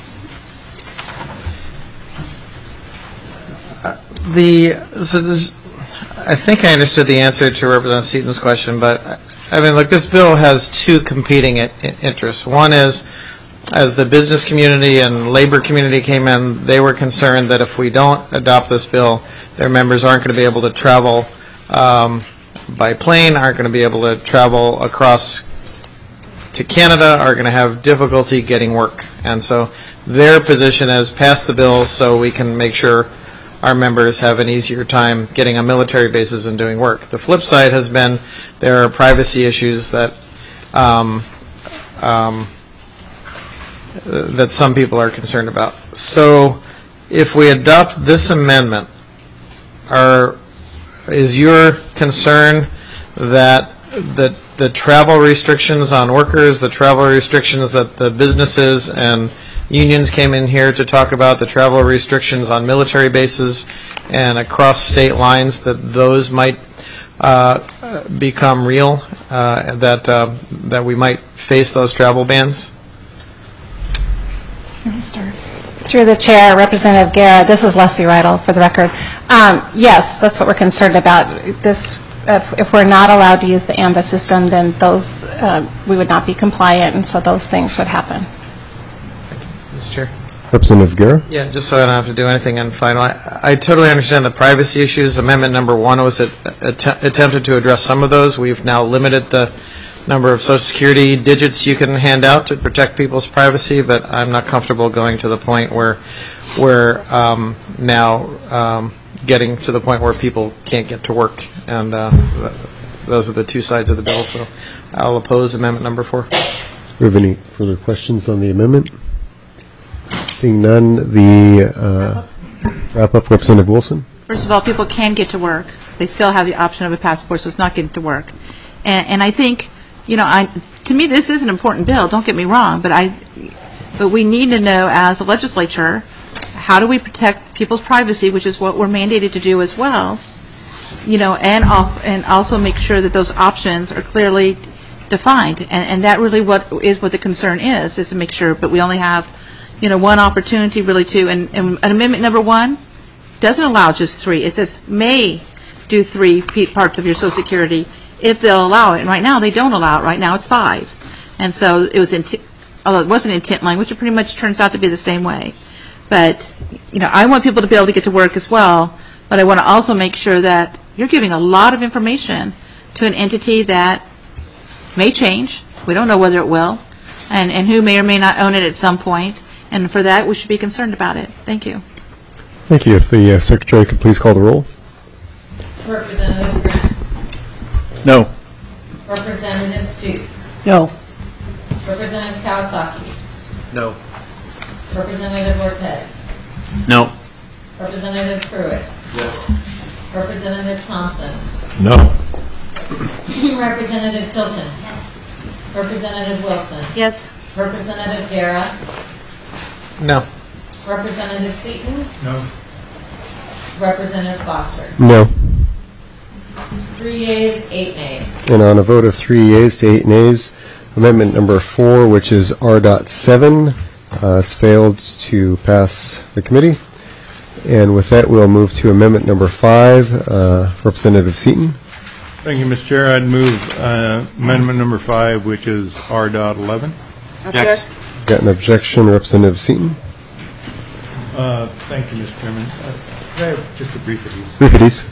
the so this, I think I understood the answer to Representative Seaton's question, but I mean, look, this bill has two competing I interests. One is, as the business community and labor community came in, they were concerned that if we don't adopt this bill, their members aren't going to be able to travel um, by plane, aren't going to be able to travel across to Canada, are going to have difficulty getting work. And so their position is pass the bill so we can make sure our members have an easier time getting on military bases and doing work. The flip side has been there are privacy issues that um, um, that some people are concerned about. So if we adopt this amendment, are, is your concern that the, the travel restrictions on workers, the travel restrictions that the businesses and unions came in here to talk about, the travel restrictions on military bases and across state lines, that those might uh, become real, uh, that, uh, that we might face those travel bans? Through the chair, Representative Guerra, this is Leslie Rydell for the record. Um, yes, that's what we're concerned about. This, if, if we're not allowed to use the AMVA system, then those, uh, we would not be compliant, and so those things would happen. Mister Chair. Representative Guerra? Yeah, just so I don't have to do anything on final. I, I totally understand the privacy issues. Amendment number one was at, att attempted to address some of those. We've now limited the number of Social Security digits you can hand out to protect people's privacy, but I'm not comfortable going to the point where we're um, now um, getting to the point where people can't get to work. And uh, th those are the two sides of the bill, so I'll oppose amendment number four. Do we have any further questions on the amendment? Seeing none, the uh, wrap-up, Representative Wilson. First of all, people can get to work. They still have the option of a passport, so it's not getting to work. And, and I think, you know, I, to me, this is an important bill. Don't get me wrong, but I, but we need to know, as a legislature, how do we protect people's privacy, which is what we're mandated to do as well. You know, and off, and also make sure that those options are clearly defined. And, and that really what is what the concern is, is to make sure. But we only have, you know, one opportunity really to. And, and amendment number one doesn't allow just three. It says may do three parts of your Social Security if they'll allow it. And right now they don't allow it. Right now it's five. And so it was, inti although it wasn't intent language, it pretty much turns out to be the same way. But, you know, I want people to be able to get to work as well, but I want to also make sure that you're giving a lot of information to an entity that may change. We don't know whether it will, and, and who may or may not own it at some point. And for that, we should be concerned about it. Thank you. Thank you. If the uh, Secretary could please call the roll. Representative Grant. No. Representative Stutes. No. Representative Kawasaki. No. Representative Ortiz. No. Representative Pruitt. Yes. Representative Thompson. No. Representative Tilton. Representative Wilson. Yes. Representative Guerra. No. Representative Seaton. No. Representative Foster. No. Three yeas, eight nays. And on a vote of three yeas to eight nays, amendment number four, which is R seven, uh, has failed to pass the committee. And with that, we'll move to amendment number five, uh, Representative Seaton. Thank you, Mister Chair. I'd move uh, amendment number five, which is R eleven. Object. Got an objection, Representative Seaton. Uh, thank you, Mister Chairman. Uh, could I have just a brief of these? Brief of these.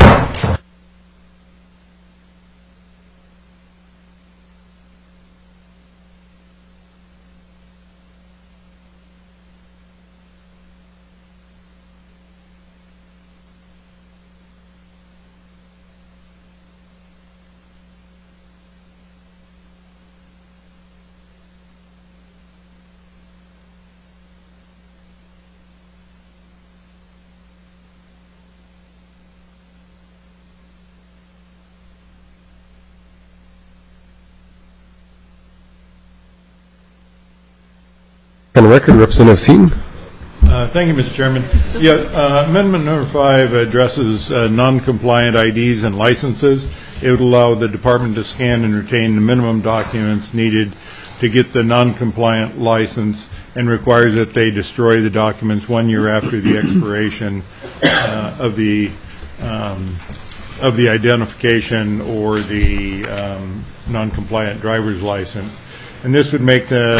On the record, Representative Seaton. Uh, thank you, Mister Chairman. Yeah, uh, amendment number five addresses uh, non-compliant I Ds and licenses. It would allow the department to scan and retain the minimum documents needed to get the non-compliant license, and requires that they destroy the documents one year after the expiration uh, of the um, of the identification or the um, non-compliant driver's license. And this would make the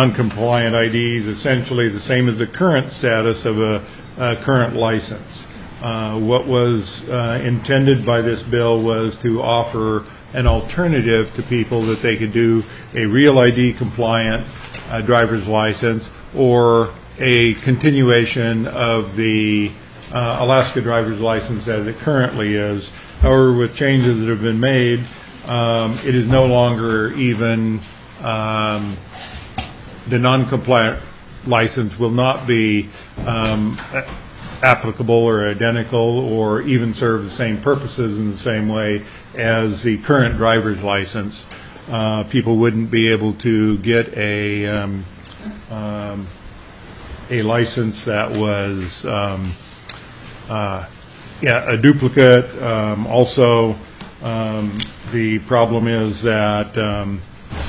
non-compliant I Ds essentially the same as the current status of a, a current license. Uh, What was uh, intended by this bill was to offer an alternative to people that they could do a Real I D compliant uh, driver's license or a continuation of the uh, Alaska driver's license as it currently is. However, with changes that have been made, um, it is no longer even um, the non-compliant license will not be um, applicable or identical or even serve the same purposes in the same way as the current driver's license. Uh, people wouldn't be able to get a um, um, a license that was um, uh, yeah, a duplicate. Um, also, um, the problem is that um,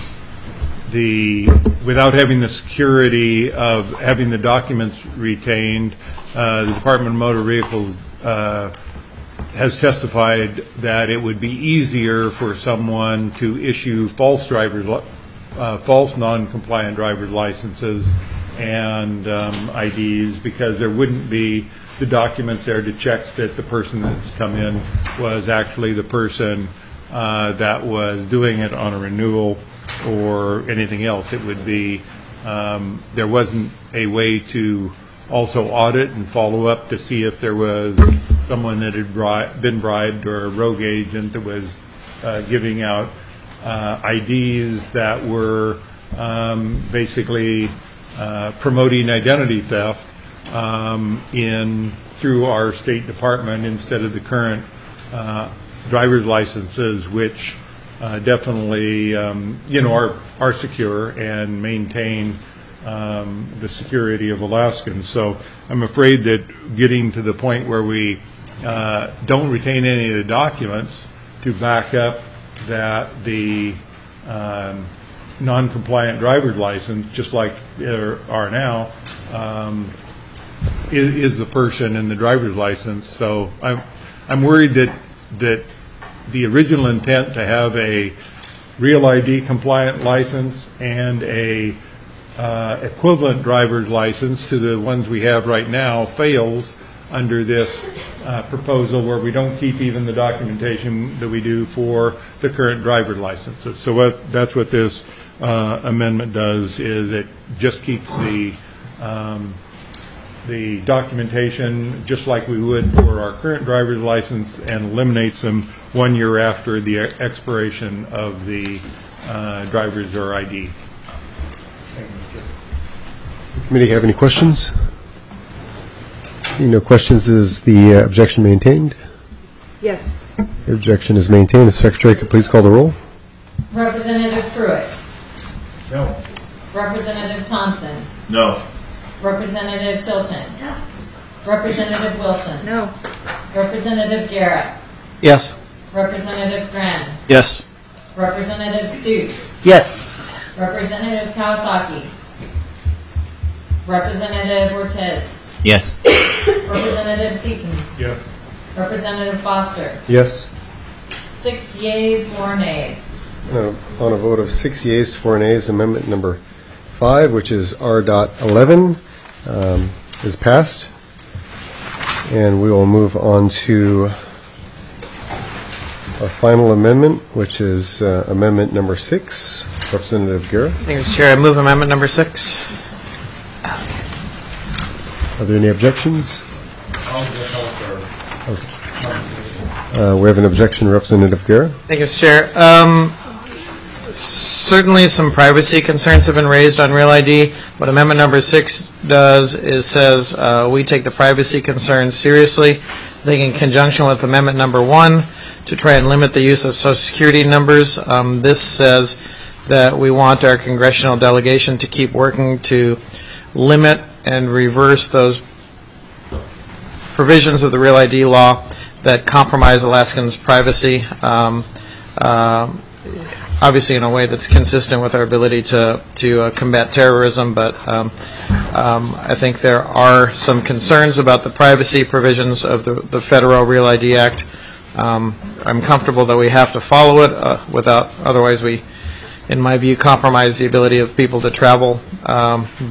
the without having the security of having the documents retained, uh, the Department of Motor Vehicles uh, has testified that it would be easier for someone to issue false driver's, uh, false non-compliant driver's licenses and um, I Ds because there wouldn't be the documents there to check that the person that's come in was actually the person uh, that was doing it on a renewal or anything else. It would be, um, there wasn't a way to also audit and follow up to see if there was someone that had bri- been bribed or a rogue agent that was uh, giving out uh, I Ds that were um, basically uh, promoting identity theft um, in through our State Department instead of the current uh, driver's licenses, which uh, definitely um, you know are are secure and maintain Um, the security of Alaskans. So I'm afraid that getting to the point where we uh, don't retain any of the documents to back up that the um, non-compliant driver's license, just like there are now, um, is, is the person in the driver's license. So I'm I'm worried that that the original intent to have a Real I D compliant license and a Uh, equivalent driver's license to the ones we have right now fails under this uh, proposal where we don't keep even the documentation that we do for the current driver's licenses. So what, that's what this uh, amendment does, is it just keeps the um, the documentation just like we would for our current driver's license and eliminates them one year after the expiration of the uh, driver's or I D. Committee have any questions? No questions. Is the uh, objection maintained? Yes. The objection is maintained. If Secretary could please call the roll. Representative Pruitt. No. Representative Thompson. No. Representative Tilton. No. Representative Wilson. No. Representative Garrett. Yes. Representative Gren. Yes. Representative Stutes. Yes. Representative Kawasaki. Representative Ortiz. Yes. Representative Seaton. Yes. Representative Foster. Yes. Six yeas, four nays. Uh, On a vote of six yeas to four nays, amendment number five, which is R eleven, um, is passed. And we will move on to our final amendment, which is uh, amendment number six. Representative Guerra. Thank you, Mister Chair. I move amendment number six. Are there any objections? Okay. Uh, we have an objection, Representative Guerra. Thank you, Mister Chair. Um, certainly some privacy concerns have been raised on Real I D. What amendment number six does is says uh, we take the privacy concerns seriously. I think in conjunction with amendment number one to try and limit the use of Social Security numbers, um, this says that we want our congressional delegation to keep working to limit and reverse those provisions of the Real I D law that compromise Alaskans' privacy, um, uh, obviously in a way that's consistent with our ability to, to uh, combat terrorism, but um, um, I think there are some concerns about the privacy provisions of the, the Federal Real I D Act. Um, I'm comfortable that we have to follow it uh, without, otherwise we, in my view, compromise the ability of people to travel, um, but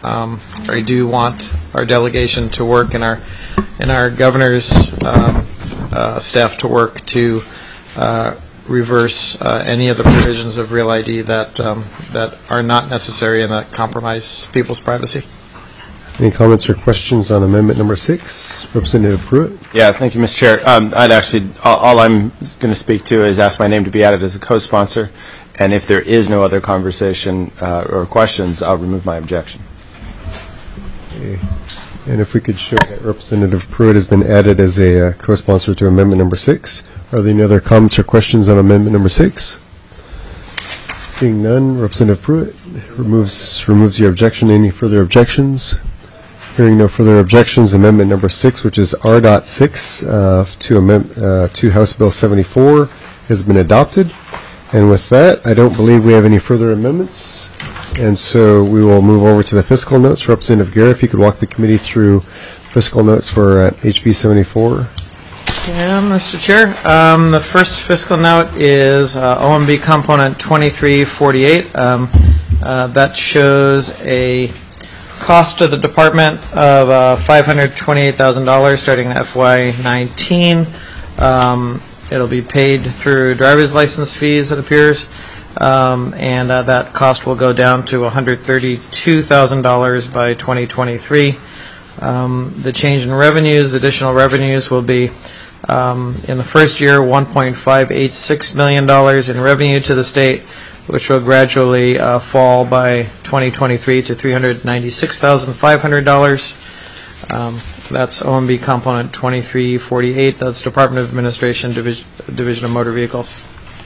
um, I do want our delegation to work and our and our governor's um, uh, staff to work to uh, reverse uh, any of the provisions of Real I D that um, that are not necessary and that compromise people's privacy. Any comments or questions on amendment number six? Representative Pruitt? Yeah, thank you, Mister Chair. Um, I'd actually, all, all I'm going to speak to is ask my name to be added as a co-sponsor, and if there is no other conversation uh, or questions, I'll remove my objection. Okay. And if we could show that Representative Pruitt has been added as a uh, co-sponsor to amendment number six. Are there any other comments or questions on amendment number six? Seeing none, Representative Pruitt removes removes your objection. Any further objections? Hearing no further objections, amendment number six, which is R dot six uh, to amend uh, to House Bill seventy-four, has been adopted. And with that, I don't believe we have any further amendments. And so we will move over to the fiscal notes. Representative Guerra, if you could walk the committee through fiscal notes for uh, H B seventy-four. Yeah, Mister Chair. Um, the first fiscal note is uh, O M B component twenty-three forty-eight. Um, uh, that shows a cost to the department of uh, five hundred twenty-eight thousand dollars starting in F Y nineteen. Um, it'll be paid through driver's license fees, it appears, um, and uh, that cost will go down to one hundred thirty-two thousand dollars by twenty twenty-three. Um, the change in revenues, additional revenues will be um, in the first year one point five eight six million dollars in revenue to the state, which will gradually uh, fall by twenty twenty-three to three hundred ninety-six thousand five hundred dollars. Um, that's O M B component twenty-three forty-eight. That's Department of Administration, Division, Division of Motor Vehicles.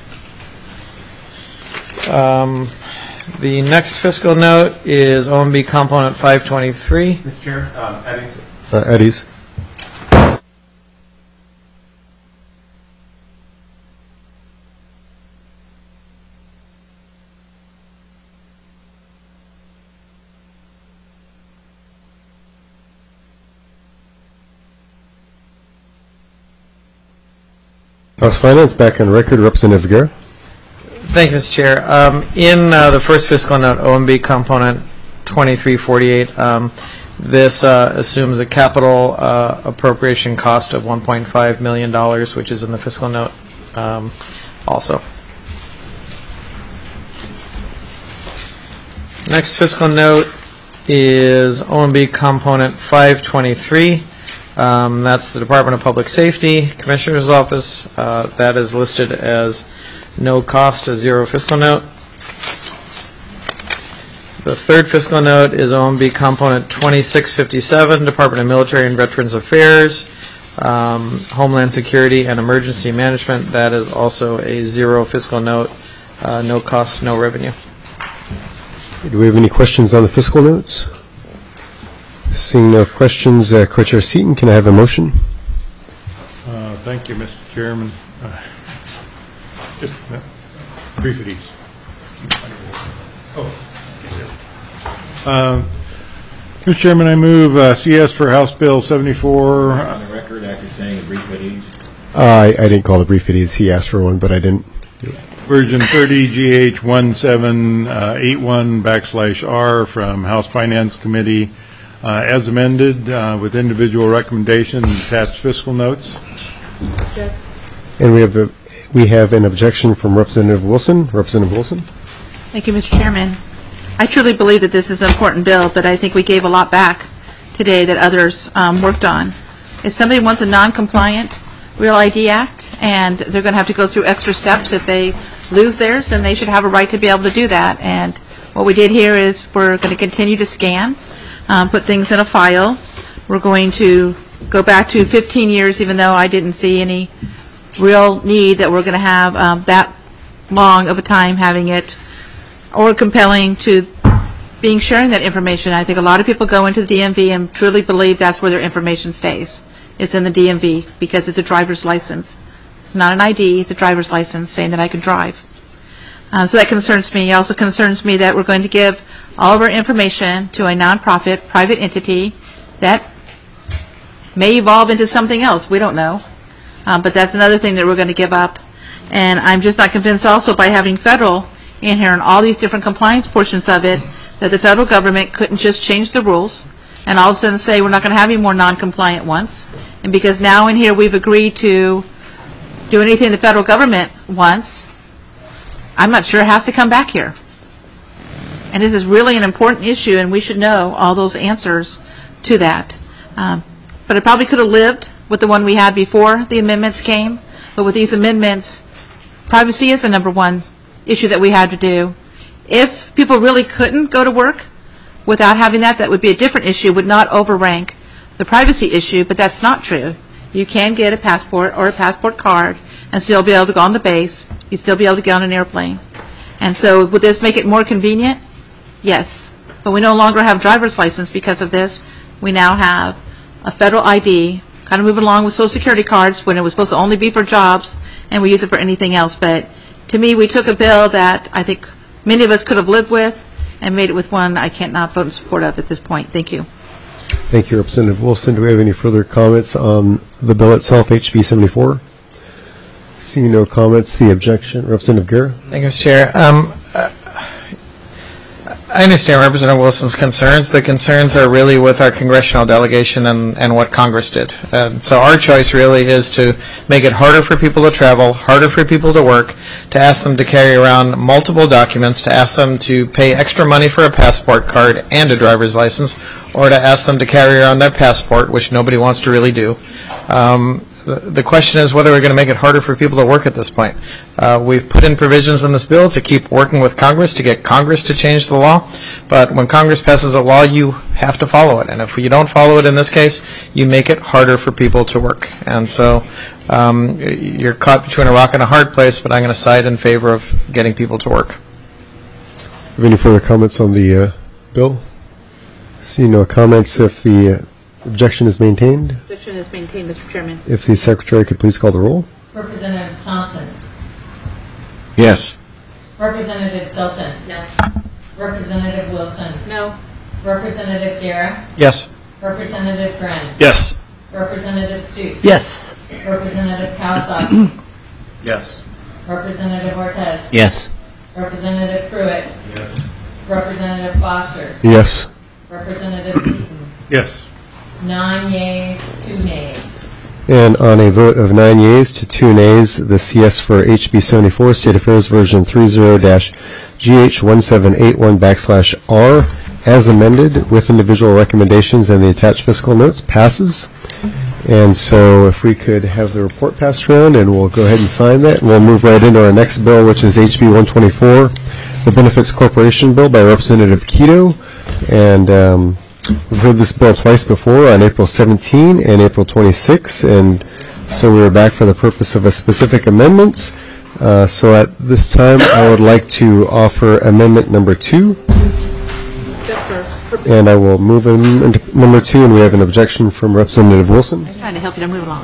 Um, the next fiscal note is O M B component five twenty-three. Mister Chair, um, Eddie's. Uh, Eddie's. House Finance, back on record, Representative Guerra. Thank you, Mister Chair. Um, in uh, the first fiscal note, O M B component twenty-three forty-eight, um, this uh, assumes a capital uh, appropriation cost of one point five million dollars, which is in the fiscal note um, also. Next fiscal note is O M B component five twenty-three. Um, that's the Department of Public Safety, Commissioner's Office. Uh, that is listed as no cost, a zero fiscal note. The third fiscal note is O M B component twenty-six fifty-seven, Department of Military and Veterans Affairs, um, Homeland Security and Emergency Management. That is also a zero fiscal note, uh, no cost, no revenue. Do we have any questions on the fiscal notes? Seeing no questions, uh, Co-Chair Seaton, can I have a motion? Uh, Thank you, Mister Chairman. Uh, Just uh, brief at ease. Oh. Uh, Mister Chairman, I move uh, C S for House Bill seventy-four. On the record, after saying a brief at ease. Uh, I, I didn't call the brief at ease. He asked for one, but I didn't do it. Version thirty G H one seven eight one backslash R from House Finance Committee, uh, as amended, uh, with individual recommendation and attached fiscal notes. And we have a, we have an objection from Representative Wilson. Representative Wilson. Thank you, Mister Chairman. I truly believe that this is an important bill, but I think we gave a lot back today that others um, worked on. If somebody wants a non-compliant Real I D Act and they're going to have to go through extra steps if they lose theirs, then they should have a right to be able to do that. And what we did here is we're going to continue to scan, um, put things in a file. We're going to go back to fifteen years, even though I didn't see any real need that we're going to have um, that long of a time having it, or compelling to being sharing that information. I think a lot of people go into the D M V and truly believe that's where their information stays. It's in the D M V because it's a driver's license. It's not an I D, it's a driver's license saying that I can drive. Uh, so that concerns me. It also concerns me that we're going to give all of our information to a nonprofit, private entity that may evolve into something else. We don't know. Um, but that's another thing that we're going to give up. And I'm just not convinced also by having federal in here and all these different compliance portions of it that the federal government couldn't just change the rules and all of a sudden say we're not going to have any more non-compliant ones. And because now in here we've agreed to do anything the federal government wants, I'm not sure it has to come back here. And this is really an important issue, and we should know all those answers to that. Um, but it probably could have lived with the one we had before the amendments came. But with these amendments, privacy is the number one issue that we had to do. If people really couldn't go to work without having that, that would be a different issue, would not overrank the privacy issue, but that's not true. You can get a passport or a passport card and still be able to go on the base. You'd still be able to get on an airplane. And so would this make it more convenient? Yes. But we no longer have driver's license because of this. We now have a federal I D, kind of moving along with Social Security cards when it was supposed to only be for jobs, and we use it for anything else. But to me, we took a bill that I think many of us could have lived with and made it with one I can't not vote in support of at this point. Thank you. Thank you, Representative Wilson. Do we have any further comments on the bill itself, H B seventy-four? Seeing no comments, the objection. Representative Guerra. Thank you, Mister Chair. Um, uh, I understand Representative Wilson's concerns. The concerns are really with our congressional delegation and, and what Congress did. Uh, so our choice really is to make it harder for people to travel, harder for people to work, to ask them to carry around multiple documents, to ask them to pay extra money for a passport card and a driver's license, or to ask them to carry around their passport, which nobody wants to really do. Um, The question is whether we're going to make it harder for people to work at this point. Uh, we've put in provisions in this bill to keep working with Congress, to get Congress to change the law. But when Congress passes a law, you have to follow it. And if you don't follow it in this case, you make it harder for people to work. And so um, you're caught between a rock and a hard place, but I'm going to side in favor of getting people to work. Have any further comments on the uh, bill? See no comments. If the uh, objection is maintained. Objection is maintained, Mister Chairman. If the Secretary could please call the roll. Representative Thompson. Yes. Representative Tilton. No. Representative Wilson. No. Representative Guerra. Yes. Representative Grenn. Yes. Representative Stoops. Yes. Representative Kawasaki. Yes. Representative Ortiz. Yes. Representative Pruitt. Yes. Representative Foster. Yes. Representative Seaton. Yes. Nine yeas, two nays. And on a vote of nine yeas to two nays, the C S for H B seventy-four, State Affairs Version thirty dash G H one seven eight one backslash R, as amended with individual recommendations and the attached fiscal notes, passes. And so if we could have the report passed around, and we'll go ahead and sign that, and we'll move right into our next bill, which is H B one twenty-four, the Benefits Corporation Bill by Representative Quito. And um, we've heard this bill twice before, on April seventeenth and April twenty-sixth, and so we are back for the purpose of a specific amendments. Uh, so at this time, I would like to offer amendment number two. And I will move in into number two, and we have an objection from Representative Wilson. I'm trying to help you to move along.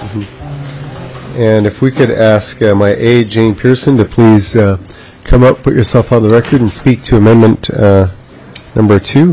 Mm-hmm. And if we could ask uh, my aide, Jane Pearson, to please uh, come up, put yourself on the record, and speak to amendment uh, number two.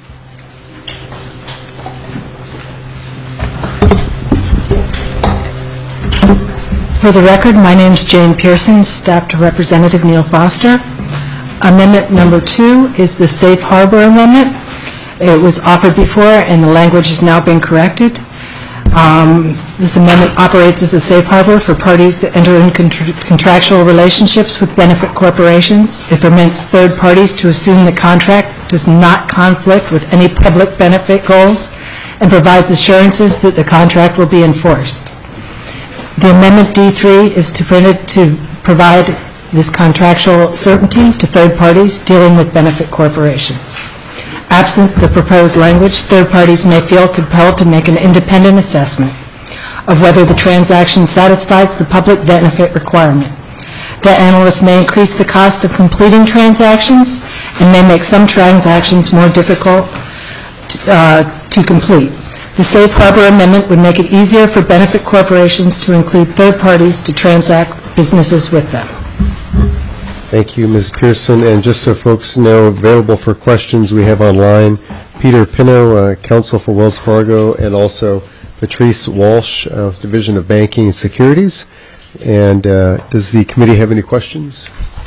For the record, my name is Jane Pearson, staff to Representative Neil Foster. Amendment number two is the Safe Harbor Amendment. It was offered before, and the language has now been corrected. Um, this amendment operates as a safe harbor for parties that enter into contra- contractual relationships with benefit corporations. It permits third parties to assume the contract does not conflict with any public benefit goals and provides assurances that the contract will be enforced. The Amendment D three is to, to provide this contractual certainty to third parties dealing with benefit corporations. Absent the proposed language, third parties may feel compelled to make an independent assessment of whether the transaction satisfies the public benefit requirement. The analyst may increase the cost of completing transactions and may make some transactions more difficult uh, to complete. The Safe Harbor Amendment would make it easier for benefit corporations to include third parties to transact businesses with them. Thank you, Miz Pearson. And just so folks know, available for questions we have online Peter Pino, uh, counsel for Wells Fargo, and also Patrice Walsh of Division of Banking and Securities. And uh, does the committee have any questions?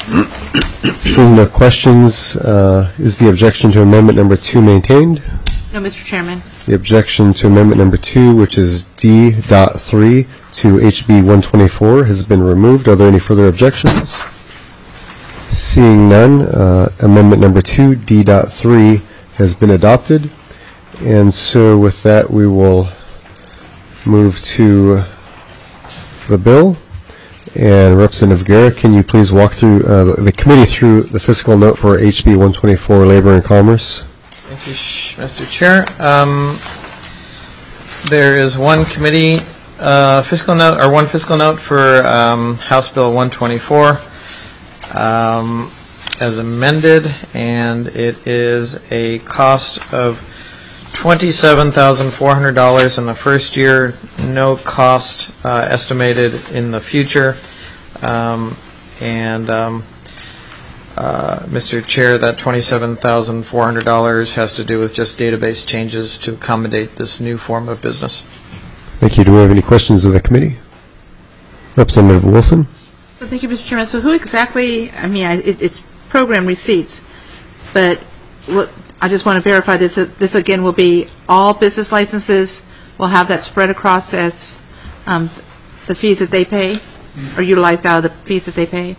Seeing no questions, uh, is the objection to amendment number two maintained? No, Mister Chairman. The objection to amendment number two, which is D dot three to H B one twenty-four, has been removed. Are there any further objections? Seeing none, uh, amendment number two, D dot three, has been adopted. And so with that, we will move to the bill. And Representative Guerra, can you please walk through uh, the committee through the fiscal note for H B one twenty-four, Labor and Commerce? Thank you, Mister Chair. Um, there is one committee uh, fiscal note, or one fiscal note for um, House Bill one twenty-four um, as amended, and it is a cost of twenty-seven thousand four hundred dollars in the first year, no cost uh, estimated in the future. Um, and um, uh, Mister Chair, that twenty-seven thousand four hundred dollars has to do with just database changes to accommodate this new form of business. Thank you. Do we have any questions of the committee? Representative Wilson? Well, thank you, Mister Chairman. So who exactly, I mean, I, it, it's program receipts, but what, I just want to verify this. This again will be all business licenses will have that spread across as um, the fees that they pay, or utilized out of the fees that they pay.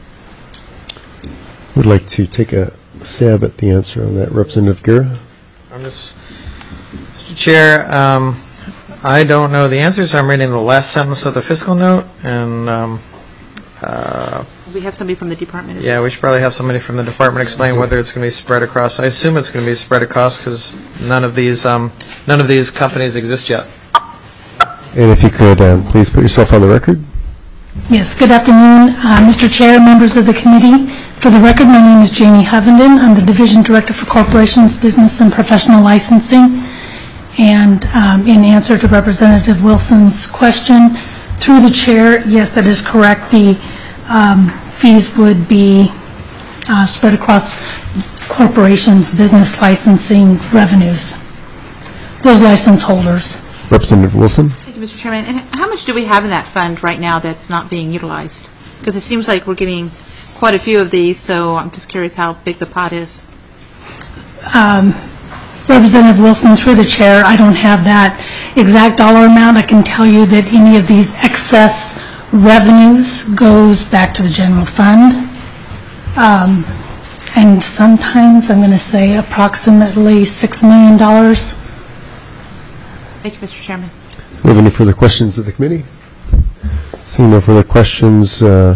Would like to take a stab at the answer on that, Representative Guerra. I'm just, Mister Chair, um, I don't know the answer, so I'm reading the last sentence of the fiscal note, and um, uh, we have somebody from the department. Yeah, we should probably have somebody from the department explain whether it's going to be spread across. I assume it's going to be spread across because none of these um, none of these companies exist yet. And if you could, um, please put yourself on the record. Yes, good afternoon, uh, Mister Chair, members of the committee. For the record, my name is Janie Hovenden. I'm the Division Director for Corporations, Business, and Professional Licensing. And um, in answer to Representative Wilson's question, through the chair, yes, that is correct. The um, fees would be uh, spread across corporations' business licensing revenues, those license holders. Representative Wilson? Thank you, Mister Chairman. And how much do we have in that fund right now that's not being utilized? Because it seems like we're getting quite a few of these, so I'm just curious how big the pot is. Um, Representative Wilson, through the chair, I don't have that exact dollar amount. I can tell you that any of these excess revenues goes back to the general fund. Um, and sometimes, I'm going to say, approximately six million dollars. Thank you, Mister Chairman. Do we have any further questions of the committee? Seeing no further questions, uh,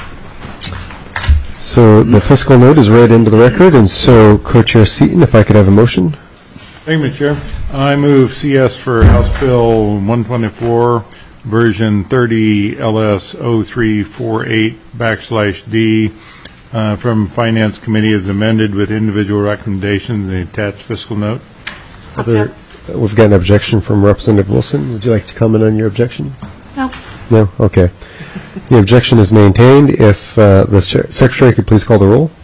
so the fiscal note is read into the record, and so Co-Chair Seaton, if I could have a motion. Thank you, Mister Chair. I move C S for House Bill one twenty-four, version thirty L S zero three four eight backslash D uh, from Finance Committee as amended with individual recommendations in the attached fiscal note. Other, we've got an objection from Representative Wilson. Would you like to comment on your objection? No. No? Okay. The objection is maintained. If uh, the Secretary could please call the roll.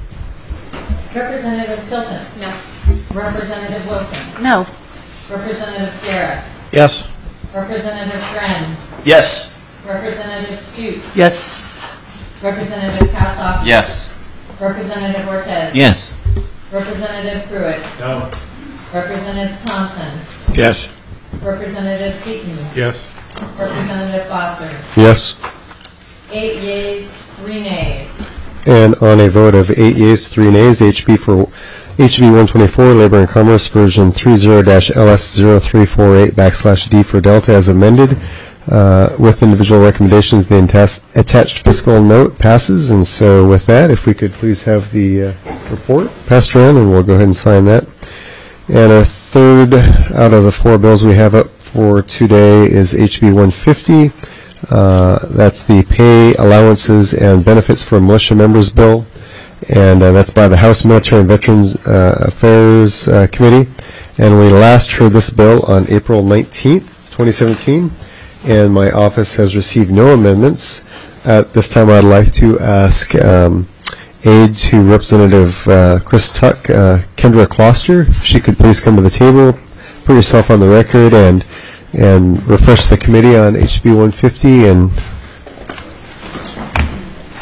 Representative Tilton? No. Representative Wilson? No. Representative Guerra? Yes. Representative Friend? Yes. Representative Stutes? Yes. Representative Kawasaki? Yes. Representative Ortez? Yes. Representative Pruitt? No. Representative Thompson? Yes. Representative Seaton? Yes. Representative Foster? Yes. Eight yeas, three nays. And on a vote of eight yeas, three nays, H B for H B one twenty-four, Labor and Commerce, version thirty L S zero three four eight backslash D for Delta as amended, uh, with individual recommendations, the attached fiscal note passes. And so with that, if we could please have the uh, report passed around, and we'll go ahead and sign that. And our third out of the four bills we have up for today is H B one fifty. Uh, that's the Pay Allowances and Benefits for Militia Members Bill, and uh, that's by the House Military and Veterans uh, Affairs uh, Committee. And we last heard this bill on April nineteenth, twenty seventeen, and my office has received no amendments. At this time, I'd like to ask um, aid to Representative uh, Chris Tuck, uh, Kendra Kloster, if she could please come to the table, put yourself on the record, and and refresh the committee on H B one fifty. And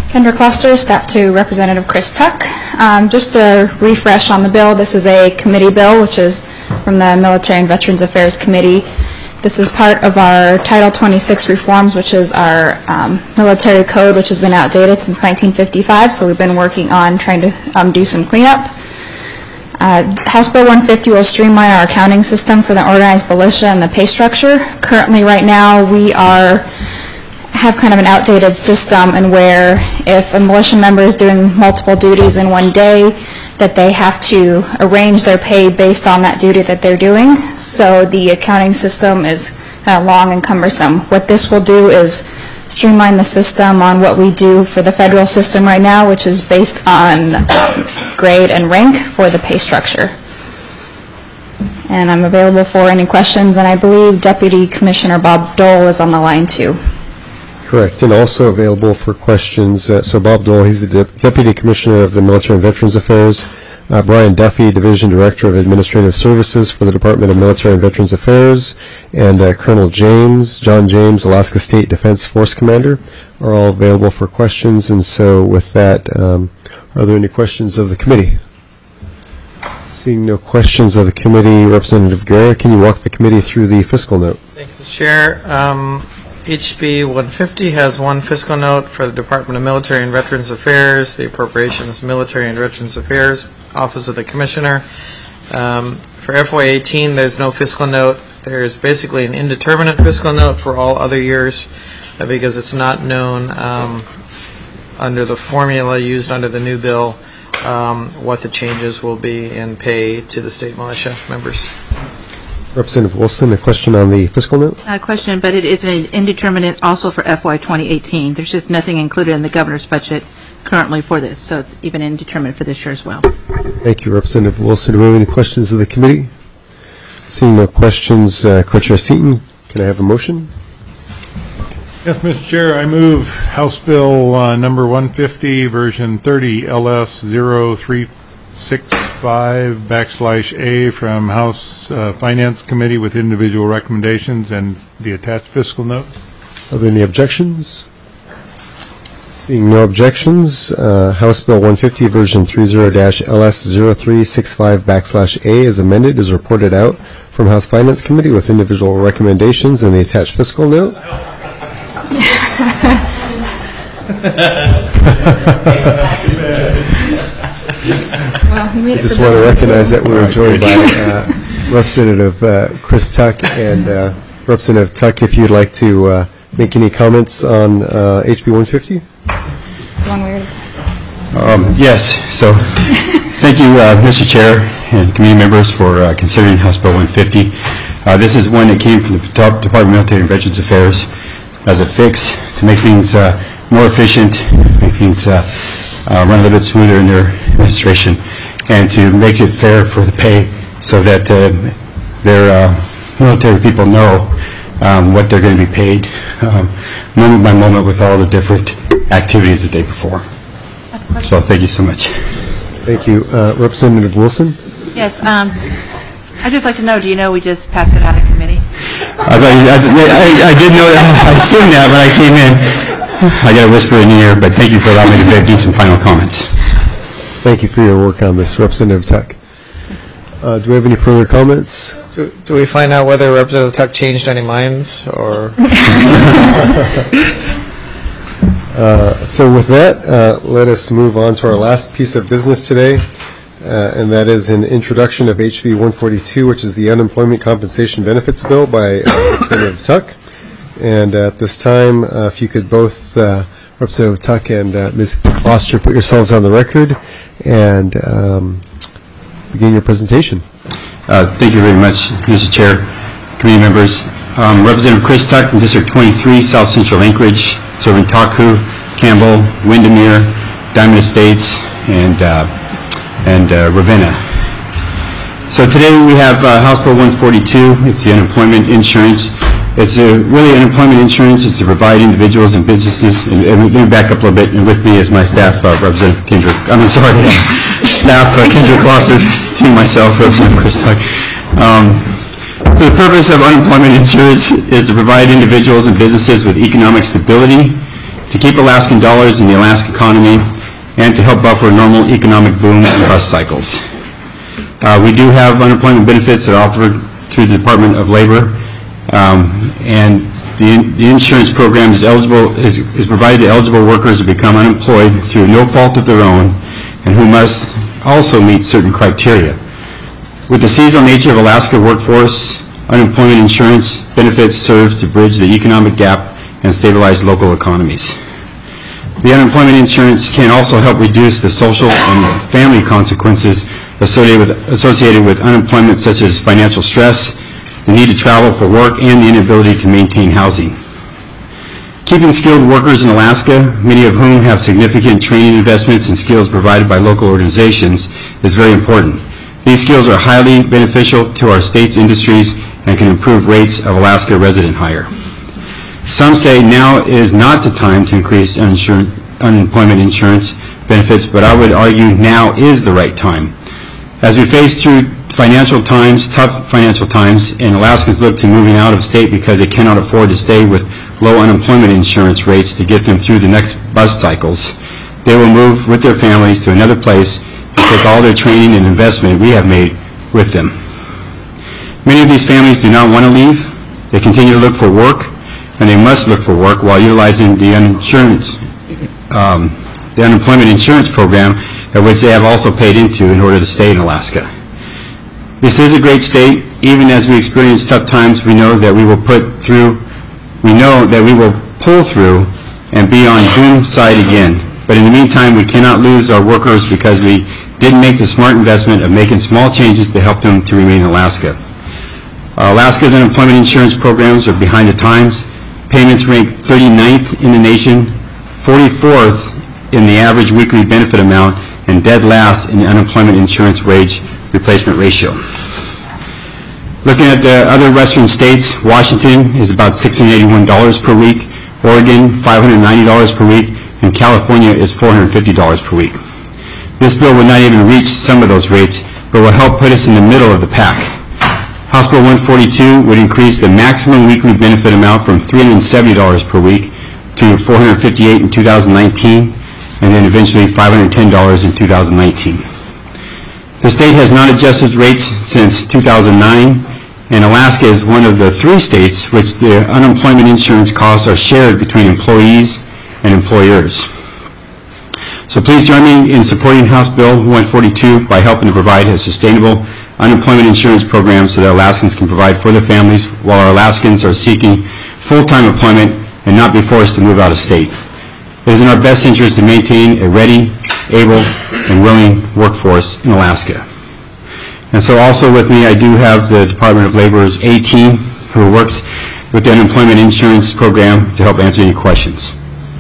Kendra Kloster, staff to Representative Chris Tuck. Um, just a refresh on the bill. This is a committee bill, which is from the Military and Veterans Affairs Committee. This is part of our Title twenty-six reforms, which is our um, military code, which has been outdated since nineteen fifty-five, so we've been working on trying to um, do some cleanup. Uh, House Bill one fifty will streamline our accounting system for the organized militia and the pay structure. Currently, right now, we are have kind of an outdated system, and where if a militia member is doing multiple duties in one day, that they have to arrange their pay based on that duty that they're doing. So the accounting system is kind of long and cumbersome. What this will do is streamline the system on what we do for the federal system right now, which is based on um, grade and rank for the pay structure. And I'm available for any questions, and I believe Deputy Commissioner Bob Dole is on the line too. Correct, and also available for questions. Uh, so Bob Dole, he's the De- Deputy Commissioner of the Military and Veterans Affairs. Uh, Brian Duffy, Division Director of Administrative Services for the Department of Military and Veterans Affairs, and uh, Colonel James, John James, Alaska State Defense Force Commander, are all available for questions. And so with that, um, are there any questions of the committee? Seeing no questions of the committee, Representative Guerra, can you walk the committee through the fiscal note? Thank you, Chair. Um, H B one fifty has one fiscal note for the Department of Military and Veterans Affairs, the Appropriations Military and Veterans Affairs, Office of the Commissioner. Um, for F Y eighteen, there's no fiscal note. There's basically an indeterminate fiscal note for all other years uh, because it's not known um, under the formula used under the new bill um, what the changes will be in pay to the state militia members. Representative Wilson, a question on the fiscal note? A question, but it is an indeterminate also for F Y twenty eighteen. There's just nothing included in the governor's budget currently for this, so it's even indeterminate for this year as well. Thank you, Representative Wilson. Do we have any questions of the committee? Seeing no questions, uh, Co-Chair Seaton, can I have a motion? Yes, Mister Chair, I move House Bill uh, number one fifty, version thirty, L S zero three six five backslash A from House uh, Finance Committee with individual recommendations and the attached fiscal note. Are there any objections? Seeing no objections, uh, House Bill one fifty, version thirty L S zero three six five backslash A is amended, is reported out from House Finance Committee with individual recommendations and the attached fiscal note. I just want to recognize that we're joined by uh, Representative uh, Chris Tuck, and uh, Representative Tuck, if you'd like to uh, make any comments on uh, H B one fifty? It's one weird. Um, yes, so thank you, uh, Mister Chair and committee members for uh, considering House Bill one fifty. Uh, this is one that came from the Department of Military and Veterans Affairs as a fix to make things uh, more efficient, make things uh, uh, run a little bit smoother in their administration, and to make it fair for the pay so that uh, their uh, military people know um, what they're going to be paid um, moment by moment with all the different activities that they perform. So thank you so much. Thank you. Uh, Representative Wilson? Yes, um, I'd just like to know, do you know we just passed it out of committee? I, I, I, I did know that. I assumed that when I came in. I got to whisper in the ear, but thank you for allowing me to do some final comments. Thank you for your work on this, Representative Tuck. Uh, do we have any further comments? Do, do we find out whether Representative Tuck changed any minds, or? uh, so with that, uh, let us move on to our last piece of business today, uh, and that is an introduction of H B one forty-two, which is the Unemployment Compensation Benefits Bill by uh, Representative Tuck. And uh, at this time, uh, if you could both, uh, Representative Tuck and uh, Miz Foster, put yourselves on the record and um, begin your presentation. Uh, thank you very much, Mister Chair, committee members. Um, Representative Chris Tuck from District twenty-three, South Central Anchorage, serving Taku, Campbell, Windermere, Diamond Estates, and uh, and uh, Ravenna. So today we have uh, House Bill one forty-two. It's the unemployment insurance. It's a, really unemployment insurance is to provide individuals and businesses, and, and let me back up a little bit, and with me is my staff, uh, Representative Kendra, I mean, sorry, staff, uh, Kendra Kloster, team myself, Representative Chris Tuck. Um, so the purpose of unemployment insurance is to provide individuals and businesses with economic stability, to keep Alaskan dollars in the Alaska economy, and to help buffer normal economic boom and bust cycles. Uh, we do have unemployment benefits that are offered through the Department of Labor, um, and the, the insurance program is eligible is, is provided to eligible workers who become unemployed through no fault of their own, and who must also meet certain criteria. With the seasonal nature of Alaska workforce, unemployment insurance benefits serve to bridge the economic gap and stabilize local economies. The unemployment insurance can also help reduce the social and family consequences associated with, associated with unemployment, such as financial stress, the need to travel for work, and the inability to maintain housing. Keeping skilled workers in Alaska, many of whom have significant training investments and skills provided by local organizations, is very important. These skills are highly beneficial to our state's industries and can improve rates of Alaska resident hire. Some say now is not the time to increase uninsur- unemployment insurance benefits, but I would argue now is the right time. As we face through financial times, tough financial times, and Alaskans look to moving out of state because they cannot afford to stay with low unemployment insurance rates to get them through the next bust cycles, they will move with their families to another place and take all their training and investment we have made with them. Many of these families do not want to leave. They continue to look for work, and they must look for work while utilizing the insurance, um, the unemployment insurance program, at which they have also paid into in order to stay in Alaska. This is a great state. Even as we experience tough times, we know that we will put through, we know that we will pull through and be on boom side again. But in the meantime, we cannot lose our workers because we didn't make the smart investment of making small changes to help them to remain in Alaska. Uh, Alaska's unemployment insurance programs are behind the times. Payments rank thirty-ninth in the nation, forty-fourth in the average weekly benefit amount, and dead last in the unemployment insurance wage replacement ratio. Looking at the other western states, Washington is about six hundred eighty-one dollars per week, Oregon five hundred ninety dollars per week, and California is four hundred fifty dollars per week. This bill would not even reach some of those rates, but will help put us in the middle of the pack. House Bill one forty-two would increase the maximum weekly benefit amount from three hundred seventy dollars per week to four hundred fifty-eight dollars in two thousand nineteen, and then eventually five hundred ten dollars in two thousand nineteen. The state has not adjusted rates since two thousand nine, and Alaska is one of the three states which the unemployment insurance costs are shared between employees and employers. So please join me in supporting House Bill one forty-two by helping to provide a sustainable unemployment insurance program so that Alaskans can provide for their families while our Alaskans are seeking full-time employment and not be forced to move out of state. It is in our best interest to maintain a ready, able, and willing workforce in Alaska. And so also with me, I do have the Department of Labor's A team who works with the unemployment insurance program to help answer any questions.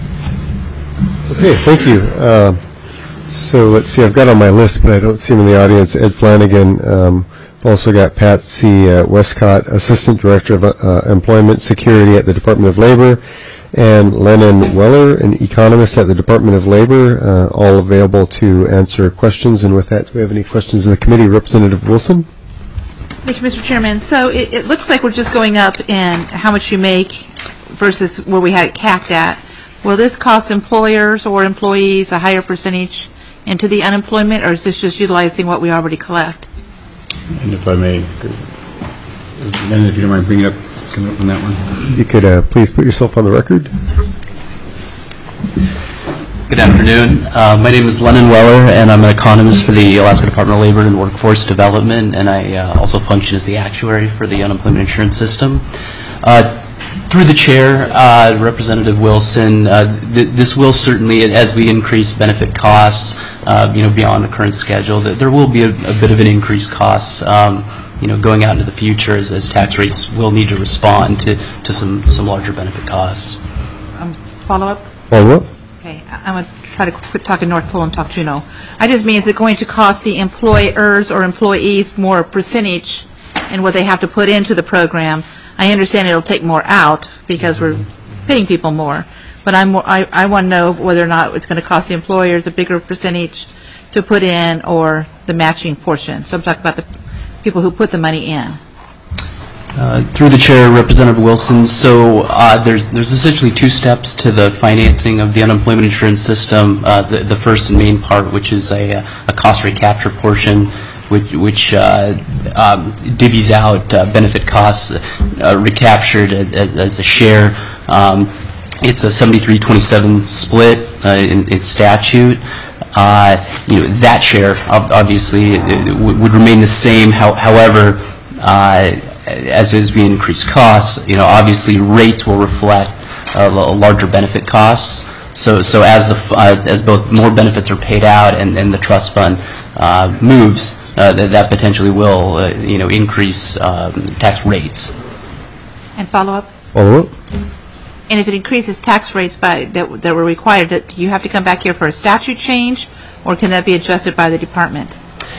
Okay, thank you. Uh, so let's see, I've got on my list, but I don't see him in the audience, Ed Flanagan. Um, I've also got Patsy uh, Westcott, Assistant Director of uh, Employment Security at the Department of Labor, and Lennon Weller, an economist at the Department of Labor, uh, all available to answer questions. And with that, do we have any questions in the committee? Representative Wilson? Thank you, Mister Chairman. So it, it looks like we're just going up in how much you make versus where we had it capped at. Will this cost employers or employees a higher percentage into the unemployment, or is this just utilizing what we already collect? And if I may, then if you don't mind bringing up, coming up on that one. You could uh, please put yourself on the record. Good afternoon. Uh, my name is Lennon Weller, and I'm an economist for the Alaska Department of Labor and Workforce Development, and I uh, also function as the actuary for the unemployment insurance system. Uh, through the chair, uh, Representative Wilson, uh, th this will certainly, as we increase benefit costs, uh, you know, beyond the current schedule, that there will be a, a bit of an increased cost, um, you know, going out into the future as, as tax rates will need to respond to, to some, some larger benefit costs. Um, follow up? Follow up? Okay, I'm going to try to quit talking North Pole and talk Juneau. I just mean, is it going to cost the employers or employees more percentage in what they have to put into the program? I understand it'll take more out because we're paying people more, but I'm more, I, I want to know whether or not it's going to cost the employers a bigger percentage to put in or the matching portion. So I'm talking about the people who put the money in. Uh, Through the chair, Representative Wilson, so uh, there's there's essentially two steps to the financing of the unemployment insurance system. Uh, the, the first and main part, which is a, a cost recapture portion, which, which uh, um, divvies out uh, benefit costs uh, recaptured as, as a share. Um, it's a seventy-three twenty-seven split uh, in, in statute. Uh, you know, that share ob- obviously would, would remain the same. How, however, uh, as as we increase costs, you know, obviously rates will reflect uh, larger benefit costs. So so as the uh, as both more benefits are paid out and, and the trust fund uh, moves, uh, that, that potentially will uh, you know increase um, tax rates. And follow up. Follow up. And if it increases tax rates by that that were required, that do you have to come back here for a statute change, or can that be adjusted by the department?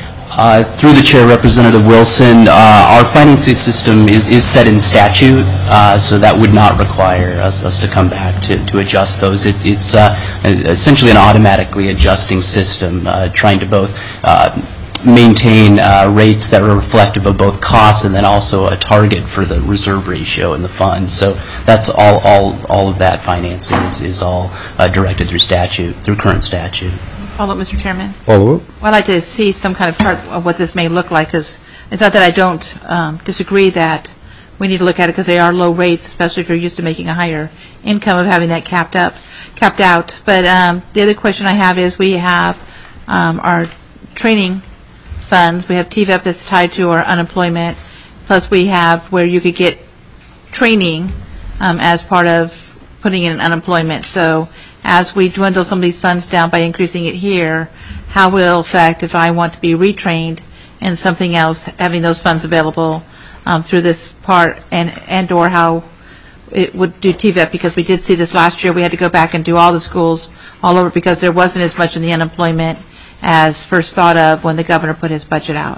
Uh, through the chair, Representative Wilson, uh, our financing system is, is set in statute, uh, so that would not require us, us to come back to, to adjust those. It, it's uh, essentially an automatically adjusting system, uh, trying to both uh, maintain uh, rates that are reflective of both costs and then also a target for the reserve ratio in the fund. So that's all, all, all of that financing is, is all uh, directed through statute, through current statute. Follow up, Mister Chairman. Follow up. Well, I'd like to see some kind of chart of what this may look like, because it's not that I don't um, disagree that we need to look at it because they are low rates, especially if you're used to making a higher income of having that capped up, capped out. But um, the other question I have is we have um, our training funds. We have T V E P that's tied to our unemployment, plus we have where you could get training um, as part of putting in unemployment. So as we dwindle some of these funds down by increasing it here, how will it affect if I want to be retrained in something else, having those funds available um, through this part, and and or how it would do T V E P, because we did see this last year. We had to go back and do all the schools all over because there wasn't as much in the unemployment as first thought of when the governor put his budget out.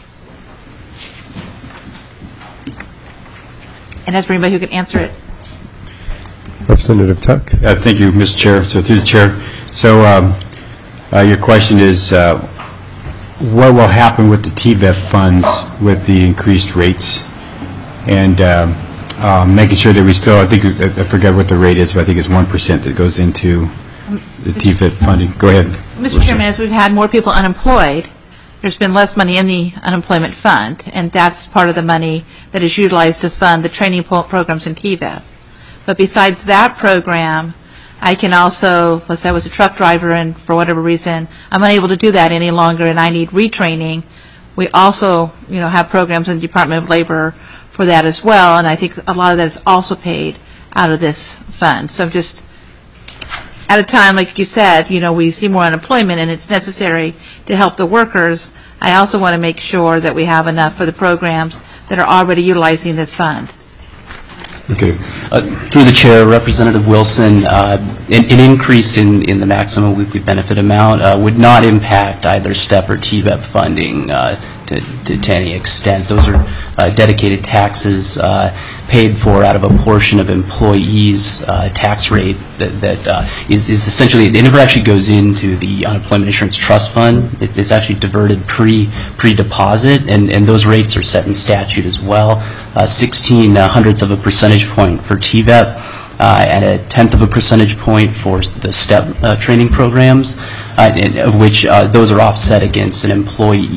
And that's for anybody who can answer it. Representative Tuck. Uh, Thank you, Mister Chair. So through the chair, so um, uh, your question is, uh, what will happen with the T V E P funds with the increased rates, and um, uh, making sure that we still, I think, I forget what the rate is, but I think it's one percent that goes into the T V E P funding. Go ahead. Mister Chairman, as we've had more people unemployed, there's been less money in the unemployment fund, and that's part of the money that is utilized to fund the training po- programs in T V E P. But besides that program, I can also, let's say I was a truck driver and for whatever reason, I'm unable to do that any longer and I need retraining. We also, you know, have programs in the Department of Labor for that as well, and I think a lot of that is also paid out of this fund. So just at a time, like you said, you know, we see more unemployment and it's necessary to help the workers. I also want to make sure that we have enough for the programs that are already utilizing this fund. Okay. Uh, through the chair, Representative Wilson, uh, an, an increase in, in the maximum weekly benefit amount uh, would not impact either STEP or T V E P funding uh, to, to, to any extent. Those are uh, dedicated taxes uh, paid for out of a portion of employees' uh, tax rate that, that uh, is, is essentially, it never actually goes into the unemployment insurance trust fund. It, it's actually diverted pre, pre-deposit, and, and those rates are set in statute as well. Uh, sixteen uh, hundredths of a percentage point for T V E P, uh, and a tenth of a percentage point for the STEP uh, training programs, uh, and, of which uh, those are offset against an employee's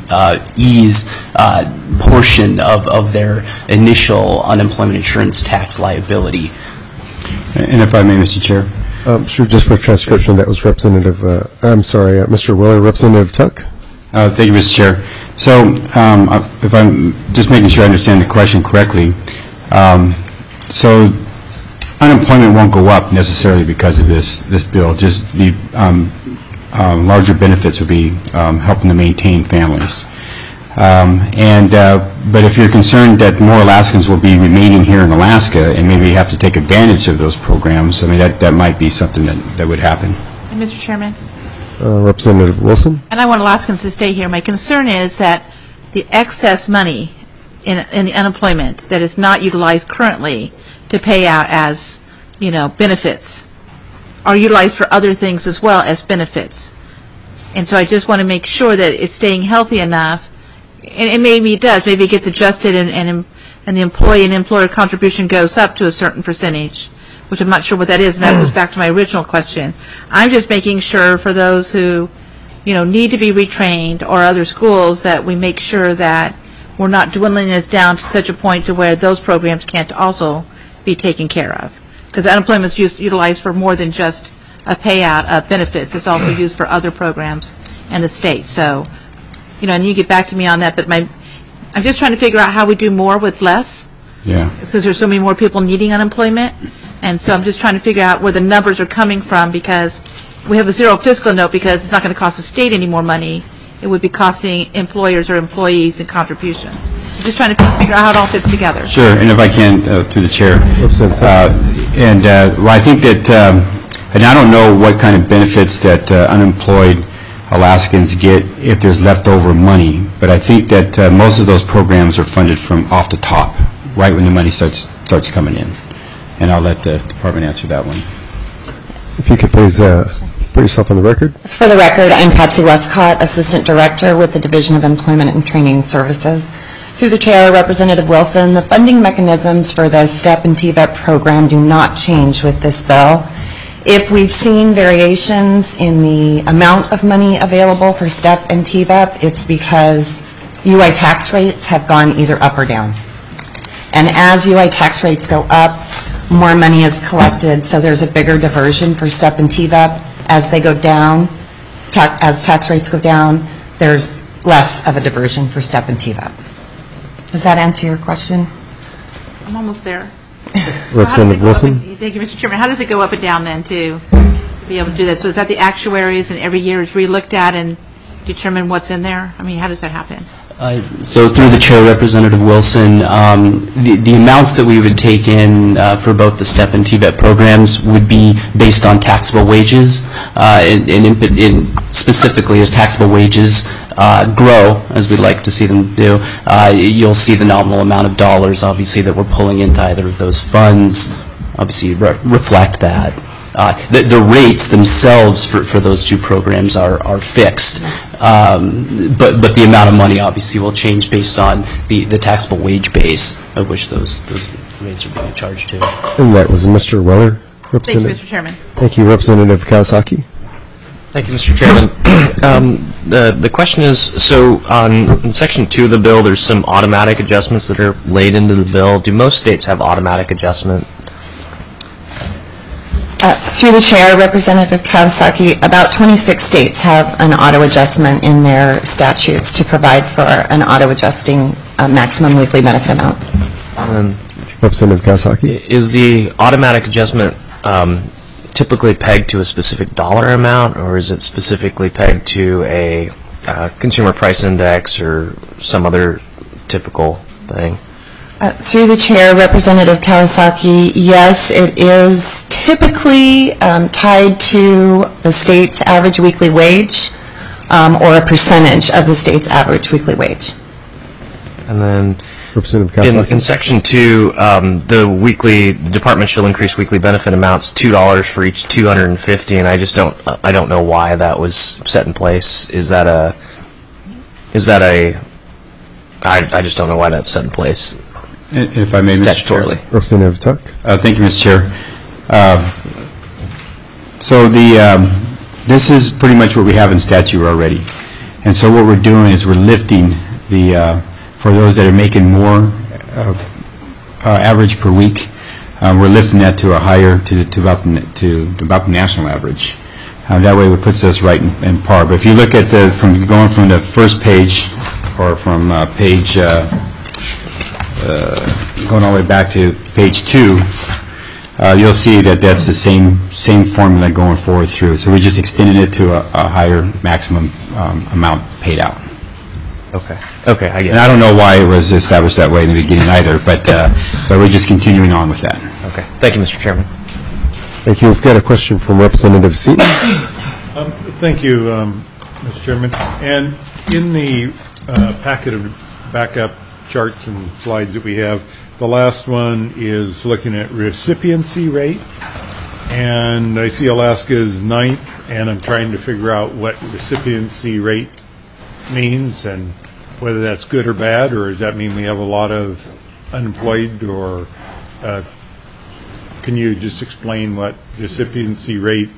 uh, portion of, of their initial unemployment insurance tax liability. And if I may, Mister Chair. Um, sure, just for transcription, that was Representative, uh, I'm sorry, uh, Mister Weller, Representative Tuck. Uh, thank you, Mister Chair. So um, if I'm just making sure I understand the question correctly, um, so unemployment won't go up necessarily because of this this bill, just be um, um, larger benefits will be um, helping to maintain families. Um, and uh, but if you're concerned that more Alaskans will be remaining here in Alaska and maybe have to take advantage of those programs, I mean, that, that might be something that, that would happen. And Mister Chairman? Uh, Representative Wilson. And I want Alaskans to stay here. My concern is that the excess money in, in the unemployment that is not utilized currently to pay out as, you know, benefits are utilized for other things as well as benefits. And so I just want to make sure that it's staying healthy enough and, and maybe it does, maybe it gets adjusted and, and, and the employee and employer contribution goes up to a certain percentage, which I'm not sure what that is, and that goes back to my original question. I'm just making sure for those who, you know, need to be retrained or other schools that we make sure that we're not dwindling this down to such a point to where those programs can't also be taken care of. Because unemployment is used, utilized for more than just a payout of benefits. It's also used for other programs in the state. So, you know, and you get back to me on that, but my, I'm just trying to figure out how we do more with less. Yeah. Since there's so many more people needing unemployment. And so I'm just trying to figure out where the numbers are coming from, because we have a zero fiscal note because it's not going to cost the state any more money. It would be costing employers or employees in contributions. I'm just trying to figure out how it all fits together. Sure, and if I can, uh, through the chair. Uh, and uh, well, I think that, um, and I don't know what kind of benefits that uh, unemployed Alaskans get if there's leftover money, but I think that uh, most of those programs are funded from off the top, right when the money starts starts coming in. And I'll let the department answer that one. If you could please uh, put yourself on the record. For the record, I'm Patsy Westcott, Assistant Director with the Division of Employment and Training Services. Through the Chair, Representative Wilson, the funding mechanisms for the STEP and T V E P program do not change with this bill. If we've seen variations in the amount of money available for STEP and T V E P, it's because U I tax rates have gone either up or down. And as U I tax rates go up, more money is collected, so there's a bigger diversion for STEP and T V E P. As they go down, ta as tax rates go down, there's less of a diversion for STEP and T V E P. Does that answer your question? I'm almost there. Representative Wilson? Thank you, Mister Chairman. How does it go up and down then to be able to do that? So is that the actuaries and every year is re-looked at and determine what's in there? I mean, how does that happen? Uh, So through the Chair, Representative Wilson, um, the, the amounts that we would take in uh, for both the STEP and T V E P programs would be based on taxable wages, uh, and, and in, in specifically as taxable wages uh, grow, as we'd like to see them do, uh, you'll see the nominal amount of dollars, obviously, that we're pulling into either of those funds, obviously re reflect that. Uh, the, the rates themselves for, for those two programs are, are fixed, um, but, but the amount of money obviously will change based on the, the taxable wage base of which those, those rates are being charged to. And that was Mister Weller, Representative. Thank you, Mister Chairman. Thank you, Representative Kawasaki. Thank you, Mister Chairman. um, the, the question is, so on in Section two of the bill, there's some automatic adjustments that are laid into the bill. Do most states have automatic adjustment? Uh, through the Chair, Representative Kawasaki, about twenty-six states have an auto adjustment in their statutes to provide for an auto adjusting uh, maximum weekly benefit amount. Um, Representative Kawasaki. Is the automatic adjustment um, typically pegged to a specific dollar amount, or is it specifically pegged to a uh, consumer price index or some other typical thing? Uh, through the Chair, Representative Kawasaki, yes, it is typically um, tied to the state's average weekly wage um, or a percentage of the state's average weekly wage. And then Representative in, Kawasaki. in Section two, um, the weekly the department shall increase weekly benefit amounts two dollars for each two hundred fifty, and I just don't I don't know why that was set in place. Is that a is that a I, I just don't know why that's set in place. If I may, Mister Chair. Statutorily. Representative Tuck. Uh, Thank you, Mister Chair. Uh, So the, um, this is pretty much what we have in statute already. And so what we're doing is we're lifting the, uh, for those that are making more uh, uh, average per week, uh, we're lifting that to a higher, to to about the to about the national average. Uh, That way it puts us right in in par. But if you look at the, from going from the first page, or from uh, page uh, Uh, going all the way back to page two, uh, you'll see that that's the same same formula going forward through. So we just extended it to a, a higher maximum um, amount paid out. Okay. Okay, I get it. And I don't know why it was established that way in the beginning either, but uh, but we're just continuing on with that. Okay. Thank you, Mister Chairman. Thank you. We've got a question from Representative Seaton. Um, Thank you, um, Mister Chairman. And in the uh, packet of backup charts and slides that we have, the last one is looking at recipiency rate, and I see Alaska is ninth, and I'm trying to figure out what recipiency rate means, and whether that's good or bad, or does that mean we have a lot of unemployed, or uh, can you just explain what recipiency rate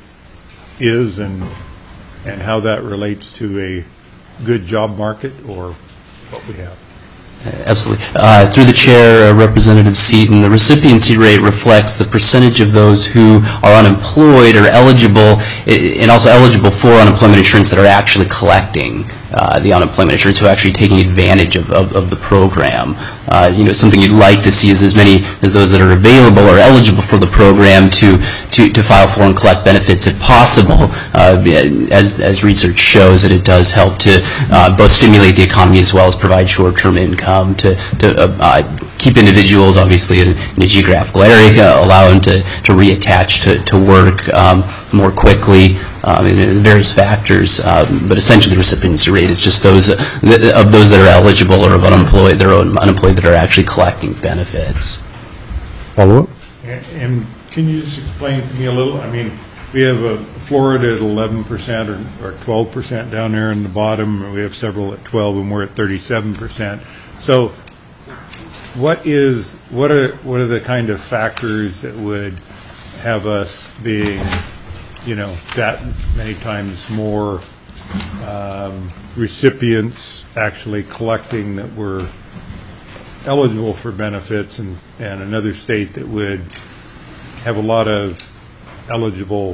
is and and how that relates to a good job market or what we have? Absolutely. Uh, Through the chair, uh, Representative Seaton, the recipiency rate reflects the percentage of those who are unemployed or eligible, i- and also eligible for unemployment insurance that are actually collecting uh, the unemployment insurance, who are actually taking advantage of, of, of the program. Uh, you know, something you'd like to see is as many as those that are available or eligible for the program to, to, to file for and collect benefits if possible. Uh, as, as research shows that it does help to uh, both stimulate the economy as well as provide short-term income to, to uh, uh, keep individuals obviously in, in a geographical area, allow them to, to reattach to, to work um, more quickly. Um, and various factors, um, but essentially the recipiency rate is just those uh, th- of those that are eligible or of unemployed, they're unemployed that are actually collecting benefits. Follow up? And, and can you just explain to me a little? I mean, we have a Florida at eleven percent or, or twelve percent down there in the bottom. We have several at twelve, and we're at thirty-seven percent. So, what is what are what are the kind of factors that would have us being, you know, that many times more um, recipients actually collecting that were eligible for benefits, and, and another state that would have a lot of eligible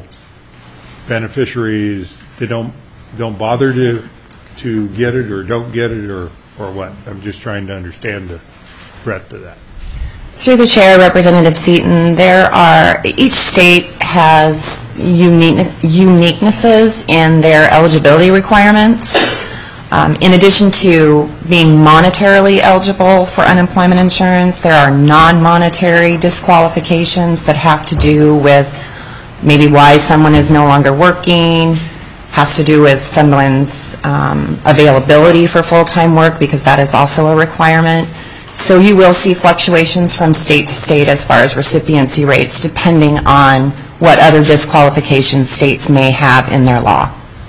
beneficiaries that don't don't bother to to get it or don't get it, or, or what? I'm just trying to understand the breadth of that. Through the chair, Representative Seaton, there are, each state has unique, uniquenesses in their eligibility requirements. Um, in addition to being monetarily eligible for unemployment insurance, there are non-monetary disqualifications that have to do with maybe why someone is no longer working, has to do with someone's um, availability for full-time work, because that is also a requirement. So you will see fluctuations from state to state as far as recipiency rates, depending on what other disqualifications states may have in their law.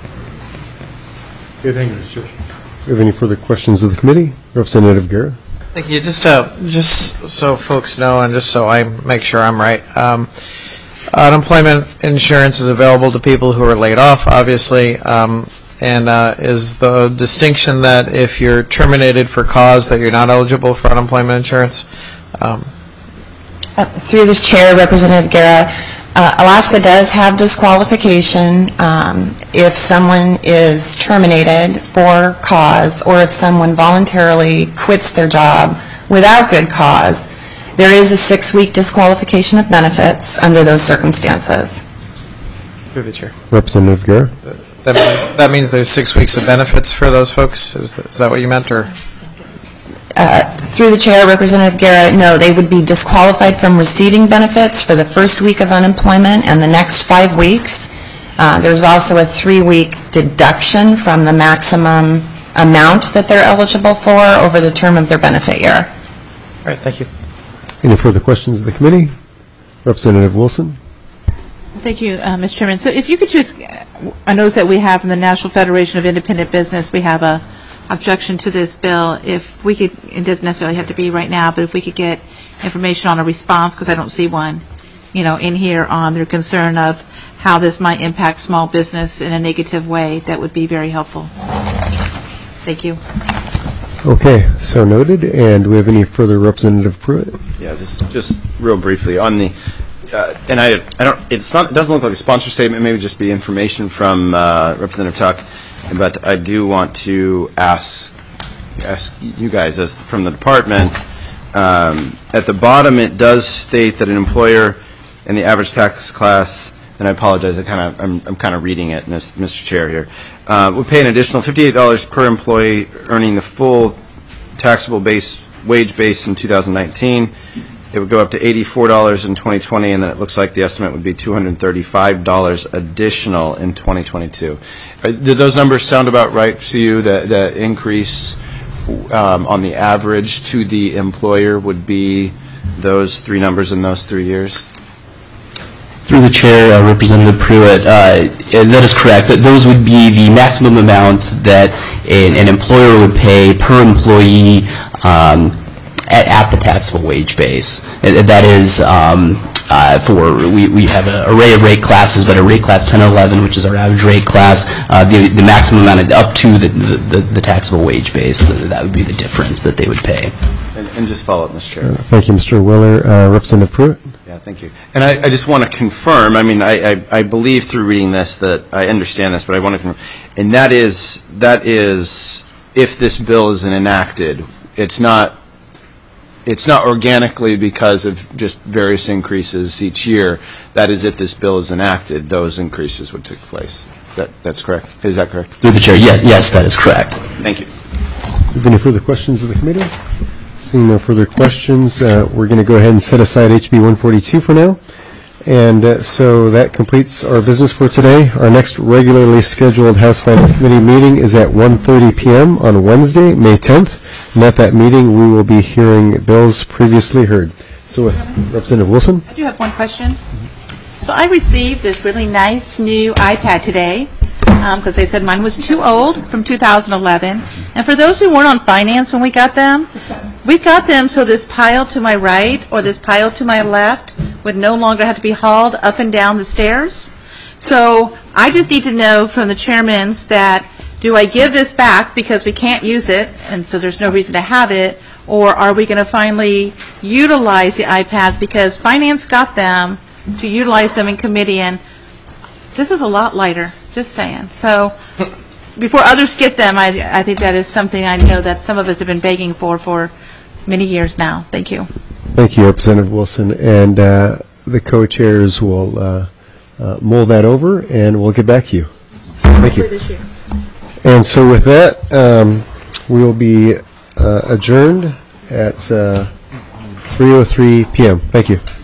Okay, thank you, Mister Chair. Do you have any further questions of the committee? Representative Guerra? Thank you. Just uh, just so folks know, and just so I make sure I'm right, um, unemployment insurance is available to people who are laid off, obviously, um, and uh, is the distinction that if you're terminated for cause that you're not eligible for unemployment insurance? Um, Uh, Through this chair, Representative Guerra, uh, Alaska does have disqualification um, if someone is terminated for cause, or if someone voluntarily quits their job without good cause. There is a six-week disqualification of benefits under those circumstances. Through the chair. Representative Guerra? That means, that means there's six weeks of benefits for those folks? Is that, is that what you meant, or? Uh, through the chair, Representative Guerra, no, they would be disqualified from receiving benefits for the first week of unemployment and the next five weeks. Uh, there's also a three-week deduction from the maximum amount that they're eligible for over the term of their benefit year. All right, thank you. Any further questions of the committee? Representative Wilson? Thank you, uh, Mister Chairman. So if you could just, I noticed that we have from the National Federation of Independent Business, we have a objection to this bill. If we could, it doesn't necessarily have to be right now, but if we could get information on a response, because I don't see one, you know, in here on their concern of how this might impact small business in a negative way, that would be very helpful. Thank you. Okay, so noted. And do we have any further? Representative Pruitt? Yeah, just just real briefly on the, uh, and I I don't it's not it doesn't look like a sponsor statement. Maybe just be information from uh, Representative Tuck, but I do want to ask ask you guys as from the department. Um, at the bottom, it does state that an employer in the average tax class, and I apologize, I kind of I'm, I'm kind of reading it, Mister Chair here, uh, would pay an additional fifty-eight dollars per employee earning the full taxable base wage base in two thousand nineteen. It would go up to eighty-four dollars in twenty twenty, and then it looks like the estimate would be two hundred thirty-five dollars additional in twenty twenty-two. Uh, did those numbers sound about right to you? The, the increase um, on the average to the employer would be those three numbers in those three years? Through the chair, uh, Representative Pruitt, uh, that is correct. That those would be the maximum amounts that an, an employer would pay per employee um, at, at the taxable wage base. And that is um, uh, for, we, we have an array of rate classes, but a rate class ten eleven, which is our average rate class, uh, the, the maximum amount up to the, the, the taxable wage base. So that would be the difference that they would pay. And, and just follow up, Mister Chair. Uh, thank you, Mister Weller. Uh, Representative Pruitt? Yeah, thank you. And I, I just want to confirm, I mean, I, I, I believe through reading this that I understand this, but I want to confirm, and that is, that is, if this bill is enacted, it's not, it's not organically because of just various increases each year. That is, if this bill is enacted, those increases would take place. That, that's correct? Is that correct? Through the chair, yeah, yes, that is correct. Thank you. Is there any further questions of the committee? Seeing no further questions, uh, we're going to go ahead and set aside H B one forty-two for now. And uh, so that completes our business for today. Our next regularly scheduled House Finance Committee meeting is at one thirty p.m. on Wednesday, May tenth. And at that meeting, we will be hearing bills previously heard. So with Representative Wilson. I do have one question. So I received this really nice new iPad today because um, they said mine was too old, from two thousand eleven. And for those who weren't on finance when we got them, we got them so this pile to my right or this pile to my left would no longer have to be hauled up and down the stairs. So I just need to know from the chairmans that, do I give this back because we can't use it and so there's no reason to have it, or are we going to finally utilize the iPads because finance got them to utilize them in committee, and this is a lot lighter, just saying. So before others get them, I, I think that is something I know that some of us have been begging for for many years now. Thank you. Thank you, Representative Wilson. And uh, the co-chairs will uh, uh, mull that over, and we'll get back to you. Thank you. This year. And so with that, um, we will be uh, adjourned at uh, three oh three p.m. Thank you.